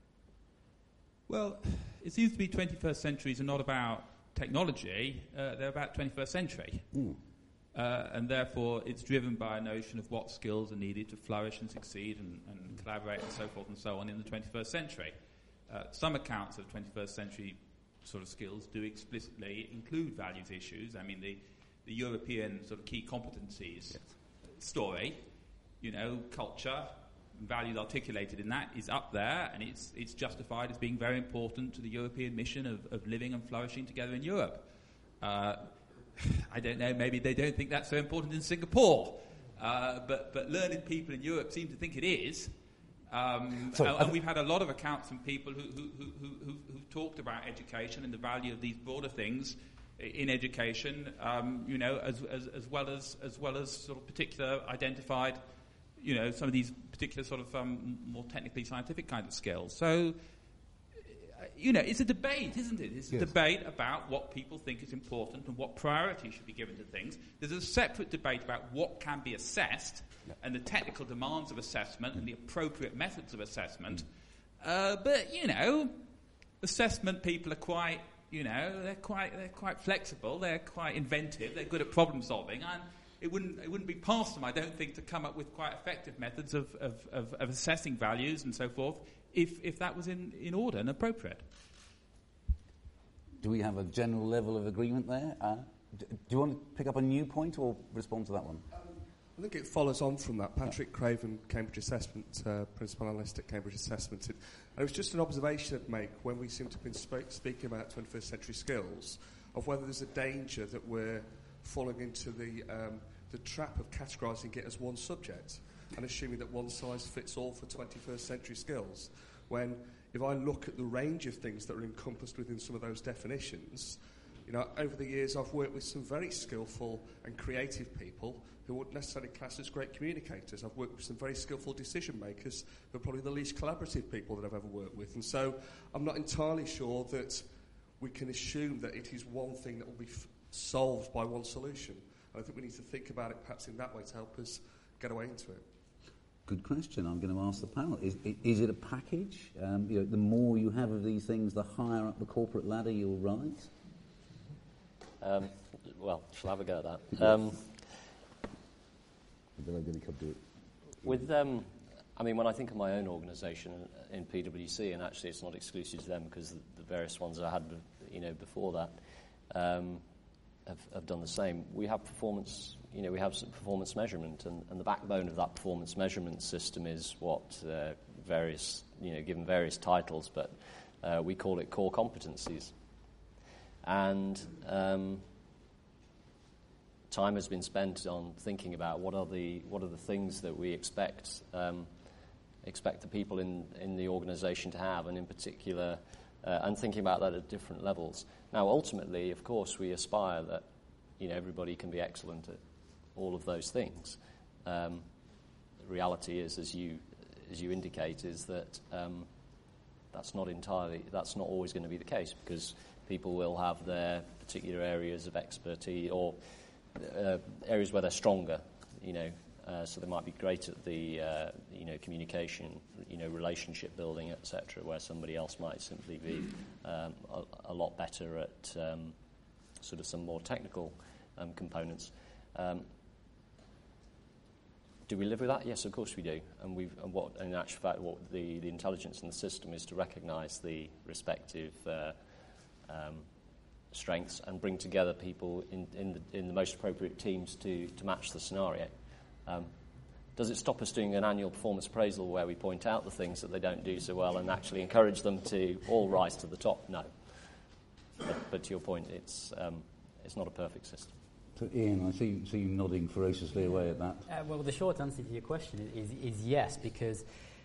Well, it seems to be twenty-first centuries are not about technology, uh, they're about twenty-first century. Mm. Uh, and therefore it's driven by a notion of what skills are needed to flourish and succeed and, and collaborate and so forth and so on in the twenty-first century. Uh, some accounts of twenty-first century sort of skills do explicitly include values issues. I mean, the, the European sort of key competencies yes. story, you know, culture, values articulated in that is up there, and it's it's justified as being very important to the European mission of, of living and flourishing together in Europe. Uh, I don't know, maybe they don't think that's so important in Singapore, uh, but, but learned people in Europe seem to think it is. Um, Sorry, and, and we've had a lot of accounts from people who, who, who, who, who, who've talked about education and the value of these broader things in education, um, you know, as, as, as well as as well as sort of particular identified, you know, some of these particular sort of um, more technically scientific kind of skills. So, you know, it's a debate, isn't it? It's a yes. debate about what people think is important and what priority should be given to things. There's a separate debate about what can be assessed yep. and the technical demands of assessment mm. and the appropriate methods of assessment. Mm. Uh, but, you know, assessment people are quite, you know, they're quite they're quite flexible, they're quite inventive, they're good at problem solving, and it wouldn't it wouldn't be past them, I don't think, to come up with quite effective methods of, of, of, of assessing values and so forth, if if that was in, in order and appropriate. Do we have a general level of agreement there? Uh, do, do you want to pick up a new point or respond to that one? Um, I think it follows on from that. Patrick yeah. Craven, Cambridge Assessment, uh, Principal Analyst at Cambridge Assessment. It, and it was just an observation I'd make when we seem to have been sp- speaking about twenty-first century skills, of whether there's a danger that we're falling into the, um, the trap of categorising it as one subject and assuming that one size fits all for twenty-first century skills, when if I look at the range of things that are encompassed within some of those definitions, you know, over the years I've worked with some very skillful and creative people who wouldn't necessarily class as great communicators. I've worked with some very skillful decision makers who are probably the least collaborative people that I've ever worked with. And so I'm not entirely sure that we can assume that it is one thing that will be f- solved by one solution. And I think we need to think about it perhaps in that way to help us get away into it. Good question. I'm going to ask the panel. Is, is it a package? Um, you know, the more you have of these things, the higher up the corporate ladder you'll rise? Um, well, shall I have a go at that? Um, with, um, I mean, when I think of my own organisation in P W C, and actually it's not exclusive to them because the, the various ones I had, you know, before that um, have, have done the same. We have performance. You know, we have some performance measurement, and, and the backbone of that performance measurement system is what uh, various, you know, given various titles, but uh, we call it core competencies. And um, time has been spent on thinking about what are the what are the things that we expect um, expect the people in, in the organisation to have, and in particular, uh, and thinking about that at different levels. Now, ultimately, of course, we aspire that, you know, everybody can be excellent at all of those things. Um, the reality is, as you as you indicate, is that um, that's not entirely that's not always going to be the case, because people will have their particular areas of expertise or uh, areas where they're stronger. You know, uh, so they might be great at the uh, you know communication, you know, relationship building, et cetera, where somebody else might simply be um, a, a lot better at um, sort of some more technical um, components. Um, do we live with that? Yes, of course we do. And we've, and what, in actual fact, what the, the intelligence in the system is to recognise the respective uh, um, strengths and bring together people in, in, the, in the most appropriate teams to, to match the scenario. Um, does it stop us doing an annual performance appraisal where we point out the things that they don't do so well and actually encourage them to all rise to the top? No. But, but to your point, it's, um, it's not a perfect system. So Ian, I see, see you nodding ferociously away at that. Uh, well, the short answer to your question is, is yes, because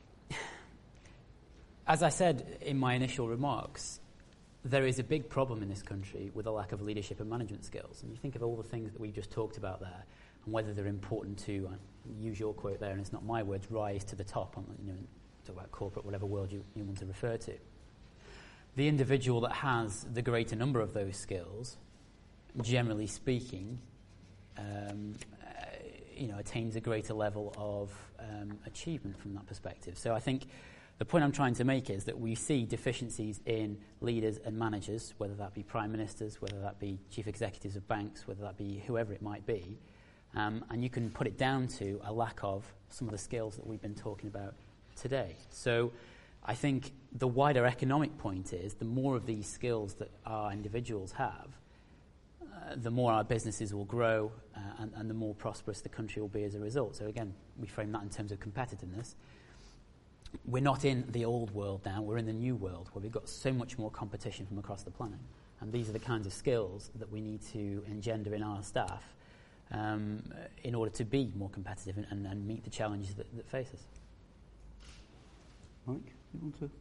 as I said in my initial remarks, there is a big problem in this country with a lack of leadership and management skills. And you think of all the things that we've just talked about there and whether they're important to, uh, use your quote there, and it's not my words, rise to the top, on, you know, talk about corporate, whatever world you, you want to refer to. The individual that has the greater number of those skills, generally speaking, um, uh, you know, attains a greater level of um, achievement from that perspective. So I think the point I'm trying to make is that we see deficiencies in leaders and managers, whether that be prime ministers, whether that be chief executives of banks, whether that be whoever it might be, um, and you can put it down to a lack of some of the skills that we've been talking about today. So I think the wider economic point is the more of these skills that our individuals have, uh, the more our businesses will grow uh, and, and the more prosperous the country will be as a result. So again, we frame that in terms of competitiveness. We're not in the old world now, we're in the new world where we've got so much more competition from across the planet. And these are the kinds of skills that we need to engender in our staff um, in order to be more competitive and, and, and meet the challenges that, that face us. Mike, you want to?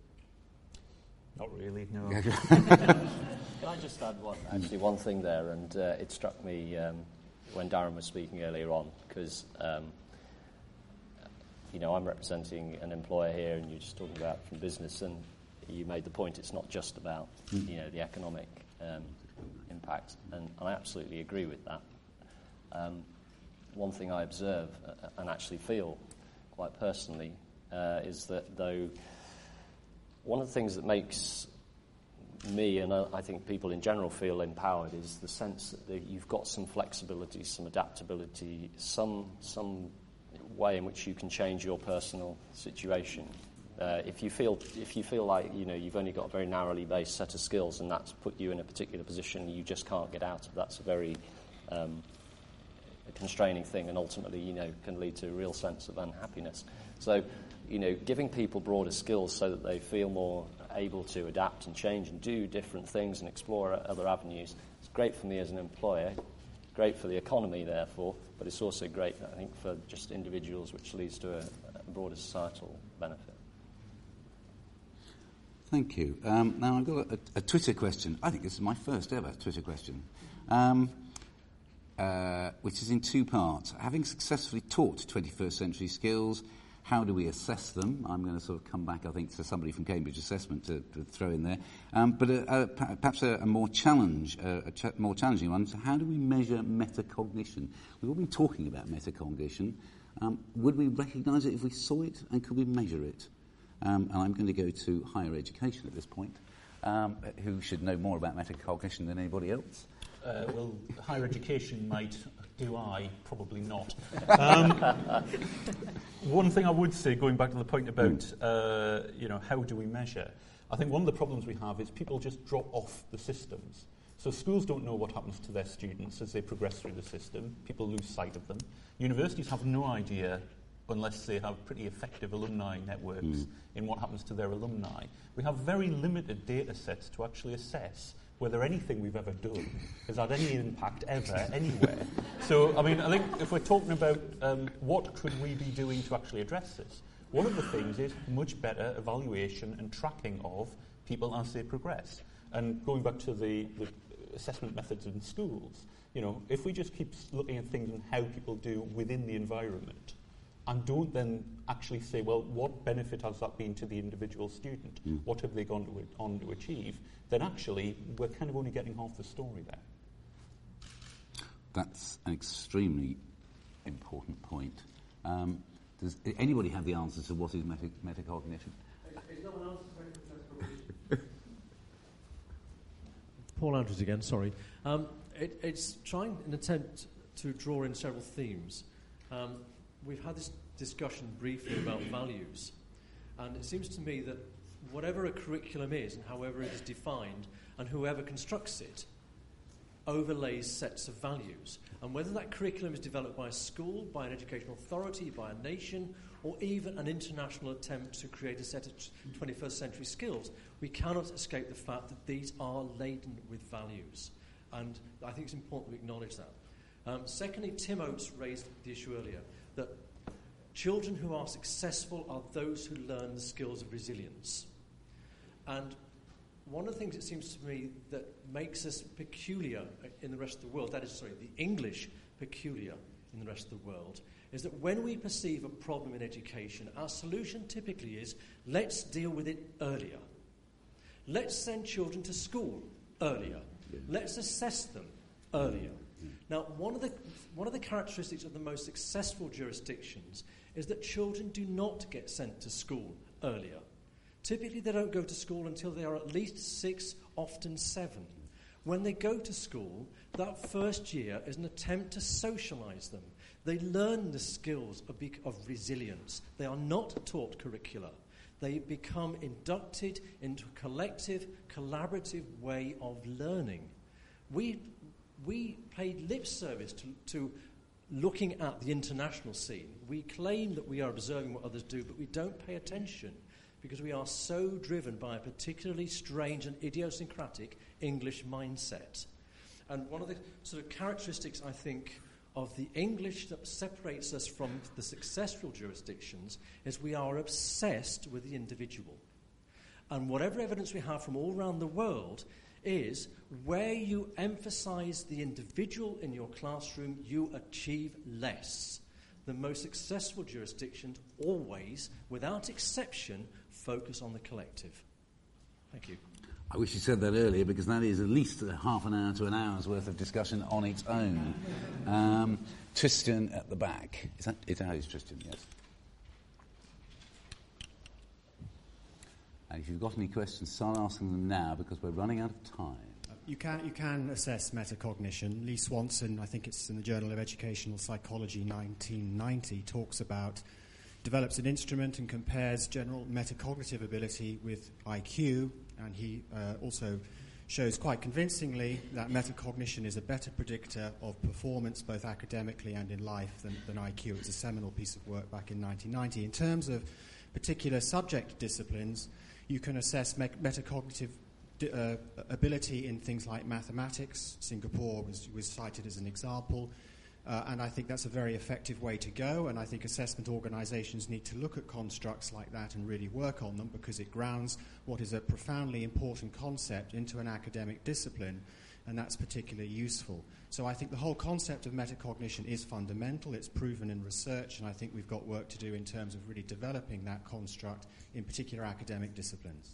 Not really, no. Can I just add one, actually one thing there, and uh, it struck me um, when Darren was speaking earlier on, because um, you know, I'm representing an employer here, and you're just talking about from business, and you made the point it's not just about mm. you know the economic um, impact, and, and I absolutely agree with that. Um, one thing I observe uh, and actually feel quite personally uh, is that though one of the things that makes me and uh, I think people in general feel empowered is the sense that the, you've got some flexibility, some adaptability, some some way in which you can change your personal situation. Uh, if you feel if you feel like you know you've only got a very narrowly based set of skills and that's put you in a particular position you just can't get out of, that's a very um, a constraining thing, and ultimately you know can lead to a real sense of unhappiness. So you know giving people broader skills so that they feel more able to adapt and change and do different things and explore other avenues, it's great for me as an employer, great for the economy therefore, but it's also great, I think, for just individuals, which leads to a, a broader societal benefit. Thank you. Um, now, I've got a, a Twitter question. I think this is my first ever Twitter question, um, uh, which is in two parts. Having successfully taught twenty-first century skills, how do we assess them? I'm going to sort of come back, I think, to somebody from Cambridge Assessment to, to throw in there. Um, but a, a, perhaps a, a more challenge, a, a ch- more challenging one. So how do we measure metacognition? We've all been talking about metacognition. Um, would we recognise it if we saw it, and could we measure it? Um, and I'm going to go to higher education at this point, um, who should know more about metacognition than anybody else. Uh, well, higher education might. Do I? Probably not. Um, one thing I would say, going back to the point about, uh, you know, how do we measure? I think one of the problems we have is people just drop off the systems. So schools don't know what happens to their students as they progress through the system. People lose sight of them. Universities have no idea, unless they have pretty effective alumni networks, mm. in what happens to their alumni. We have very limited data sets to actually assess whether anything we've ever done has had any impact ever, anywhere. So, I mean, I think if we're talking about um, what could we be doing to actually address this, one of the things is much better evaluation and tracking of people as they progress. And going back to the, the assessment methods in schools, you know, if we just keep looking at things and how people do within the environment, and don't then actually say, well, what benefit has that been to the individual student? Mm. What have they gone to, on to achieve? Then actually, we're kind of only getting half the story there. That's an extremely important point. Um, does anybody have the answers to what is meta- metacognition? Paul Andrews again, sorry. Um, it, it's trying an attempt to draw in several themes. Um, we've had this discussion briefly about values, and it seems to me that whatever a curriculum is and however it is defined, and whoever constructs it, overlays sets of values. And whether that curriculum is developed by a school, by an educational authority, by a nation, or even an international attempt to create a set of twenty-first century skills, we cannot escape the fact that these are laden with values. And I think it's important we acknowledge that. Um, secondly, Tim Oates raised the issue earlier that children who are successful are those who learn the skills of resilience. And one of the things it seems to me that makes us peculiar in the rest of the world, that is, sorry, the English peculiar in the rest of the world, is that when we perceive a problem in education, our solution typically is, let's deal with it earlier. Let's send children to school earlier. Yeah. Let's assess them earlier. Yeah. Now, one of the one of the characteristics of the most successful jurisdictions is that children do not get sent to school earlier. Typically, they don't go to school until they are at least six, often seven. When they go to school, that first year is an attempt to socialise them. They learn the skills of, be- of resilience. They are not taught curricula. They become inducted into a collective, collaborative way of learning. We, we paid lip service to, to looking at the international scene. We claim that we are observing what others do, but we don't pay attention because we are so driven by a particularly strange and idiosyncratic English mindset. And one of the sort of characteristics, I think, of the English that separates us from the successful jurisdictions is we are obsessed with the individual. And whatever evidence we have from all around the world is where you emphasize the individual in your classroom, you achieve less. The most successful jurisdictions always, without exception, focus on the collective. Thank you. I wish you said that earlier, because that is at least a half an hour to an hour's worth of discussion on its own. Um, Tristan at the back. Is that it? Is Tristan? Yes. And if you've got any questions, start asking them now, because we're running out of time. You can you can assess metacognition. Lee Swanson, I think it's in the Journal of Educational Psychology, nineteen ninety, talks about, develops an instrument and compares general metacognitive ability with I Q, and he uh, also shows quite convincingly that metacognition is a better predictor of performance both academically and in life than, than I Q. It's a seminal piece of work back in nineteen ninety. In terms of particular subject disciplines, you can assess me- metacognitive Uh, ability in things like mathematics. Singapore was, was cited as an example, uh, and I think that's a very effective way to go, and I think assessment organisations need to look at constructs like that and really work on them, because it grounds what is a profoundly important concept into an academic discipline, and that's particularly useful. So I think the whole concept of metacognition is fundamental. It's proven in research, and I think we've got work to do in terms of really developing that construct in particular academic disciplines.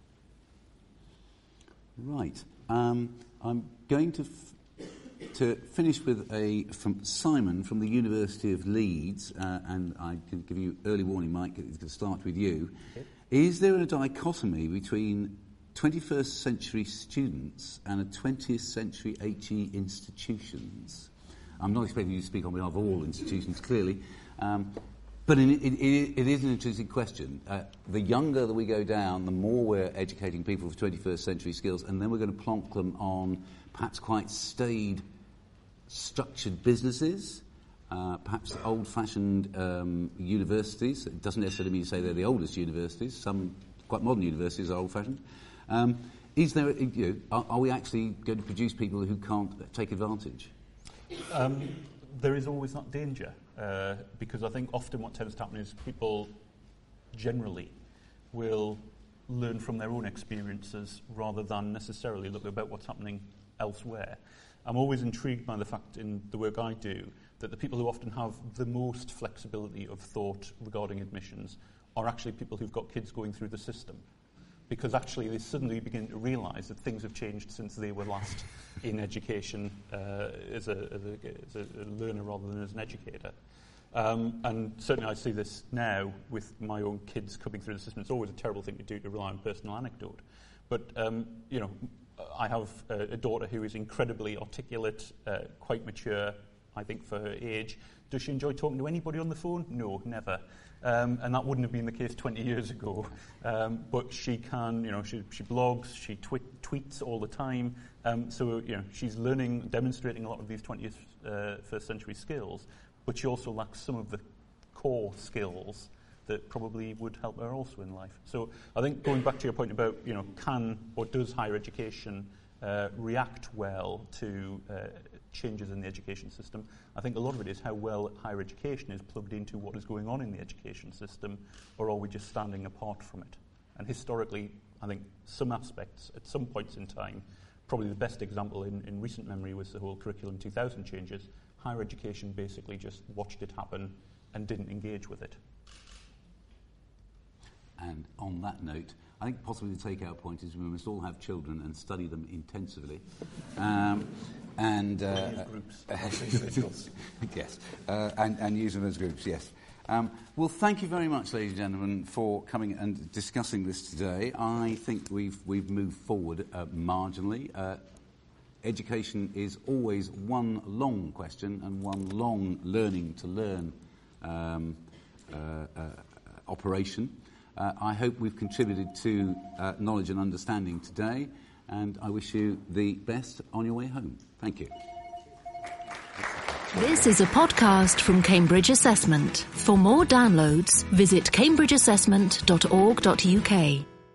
Right. Um, I'm going to f- to finish with a from Simon from the University of Leeds, uh, and I can give you early warning, Mike. It's going to start with you. Okay. Is there a dichotomy between twenty-first century students and a twentieth century H E institutions? I'm not expecting you to speak on behalf of all institutions, clearly. Um, But it, it, it is an interesting question. Uh, the younger that we go down, the more we're educating people for twenty-first century skills, and then we're going to plonk them on perhaps quite staid, structured businesses, uh, perhaps old-fashioned um, universities. It doesn't necessarily mean to say they're the oldest universities. Some quite modern universities are old-fashioned. Um, is there, you know, are, are we actually going to produce people who can't take advantage? Um, there is always that danger. Uh, because I think often what tends to happen is people generally will learn from their own experiences rather than necessarily look about what's happening elsewhere. I'm always intrigued by the fact in the work I do that the people who often have the most flexibility of thought regarding admissions are actually people who've got kids going through the system. Because actually they suddenly begin to realise that things have changed since they were last in education uh, as, a, as, a, as a learner rather than as an educator. Um, and certainly I see this now with my own kids coming through the system. It's always a terrible thing to do, to rely on personal anecdote. But, um, you know, I have a, a daughter who is incredibly articulate, uh, quite mature. I think, for her age. Does she enjoy talking to anybody on the phone? No, never. Um, and that wouldn't have been the case twenty years ago. Um, but she can, you know, she, she blogs, she twi- tweets all the time. Um, so, you know, she's learning, demonstrating a lot of these twentieth, uh, first century skills, but she also lacks some of the core skills that probably would help her also in life. So I think going back to your point about, you know, can or does higher education uh, react well to uh, changes in the education system, I think a lot of it is how well higher education is plugged into what is going on in the education system, or are we just standing apart from it? And historically, I think some aspects, at some points in time, probably the best example in, in recent memory was the whole Curriculum two thousand changes. Higher education basically just watched it happen and didn't engage with it. And on that note, I think possibly the take-out point is we must all have children and study them intensively. Um, and uh, groups. Yes, uh, and, and use them as groups, yes. Um, well, thank you very much, ladies and gentlemen, for coming and discussing this today. I think we've, we've moved forward uh, marginally. Uh, education is always one long question and one long learning to learn um, uh, uh, operation. Uh, I hope we've contributed to uh, knowledge and understanding today, and I wish you the best on your way home. Thank you. This is a podcast from Cambridge Assessment. For more downloads, visit cambridge assessment dot org dot U K.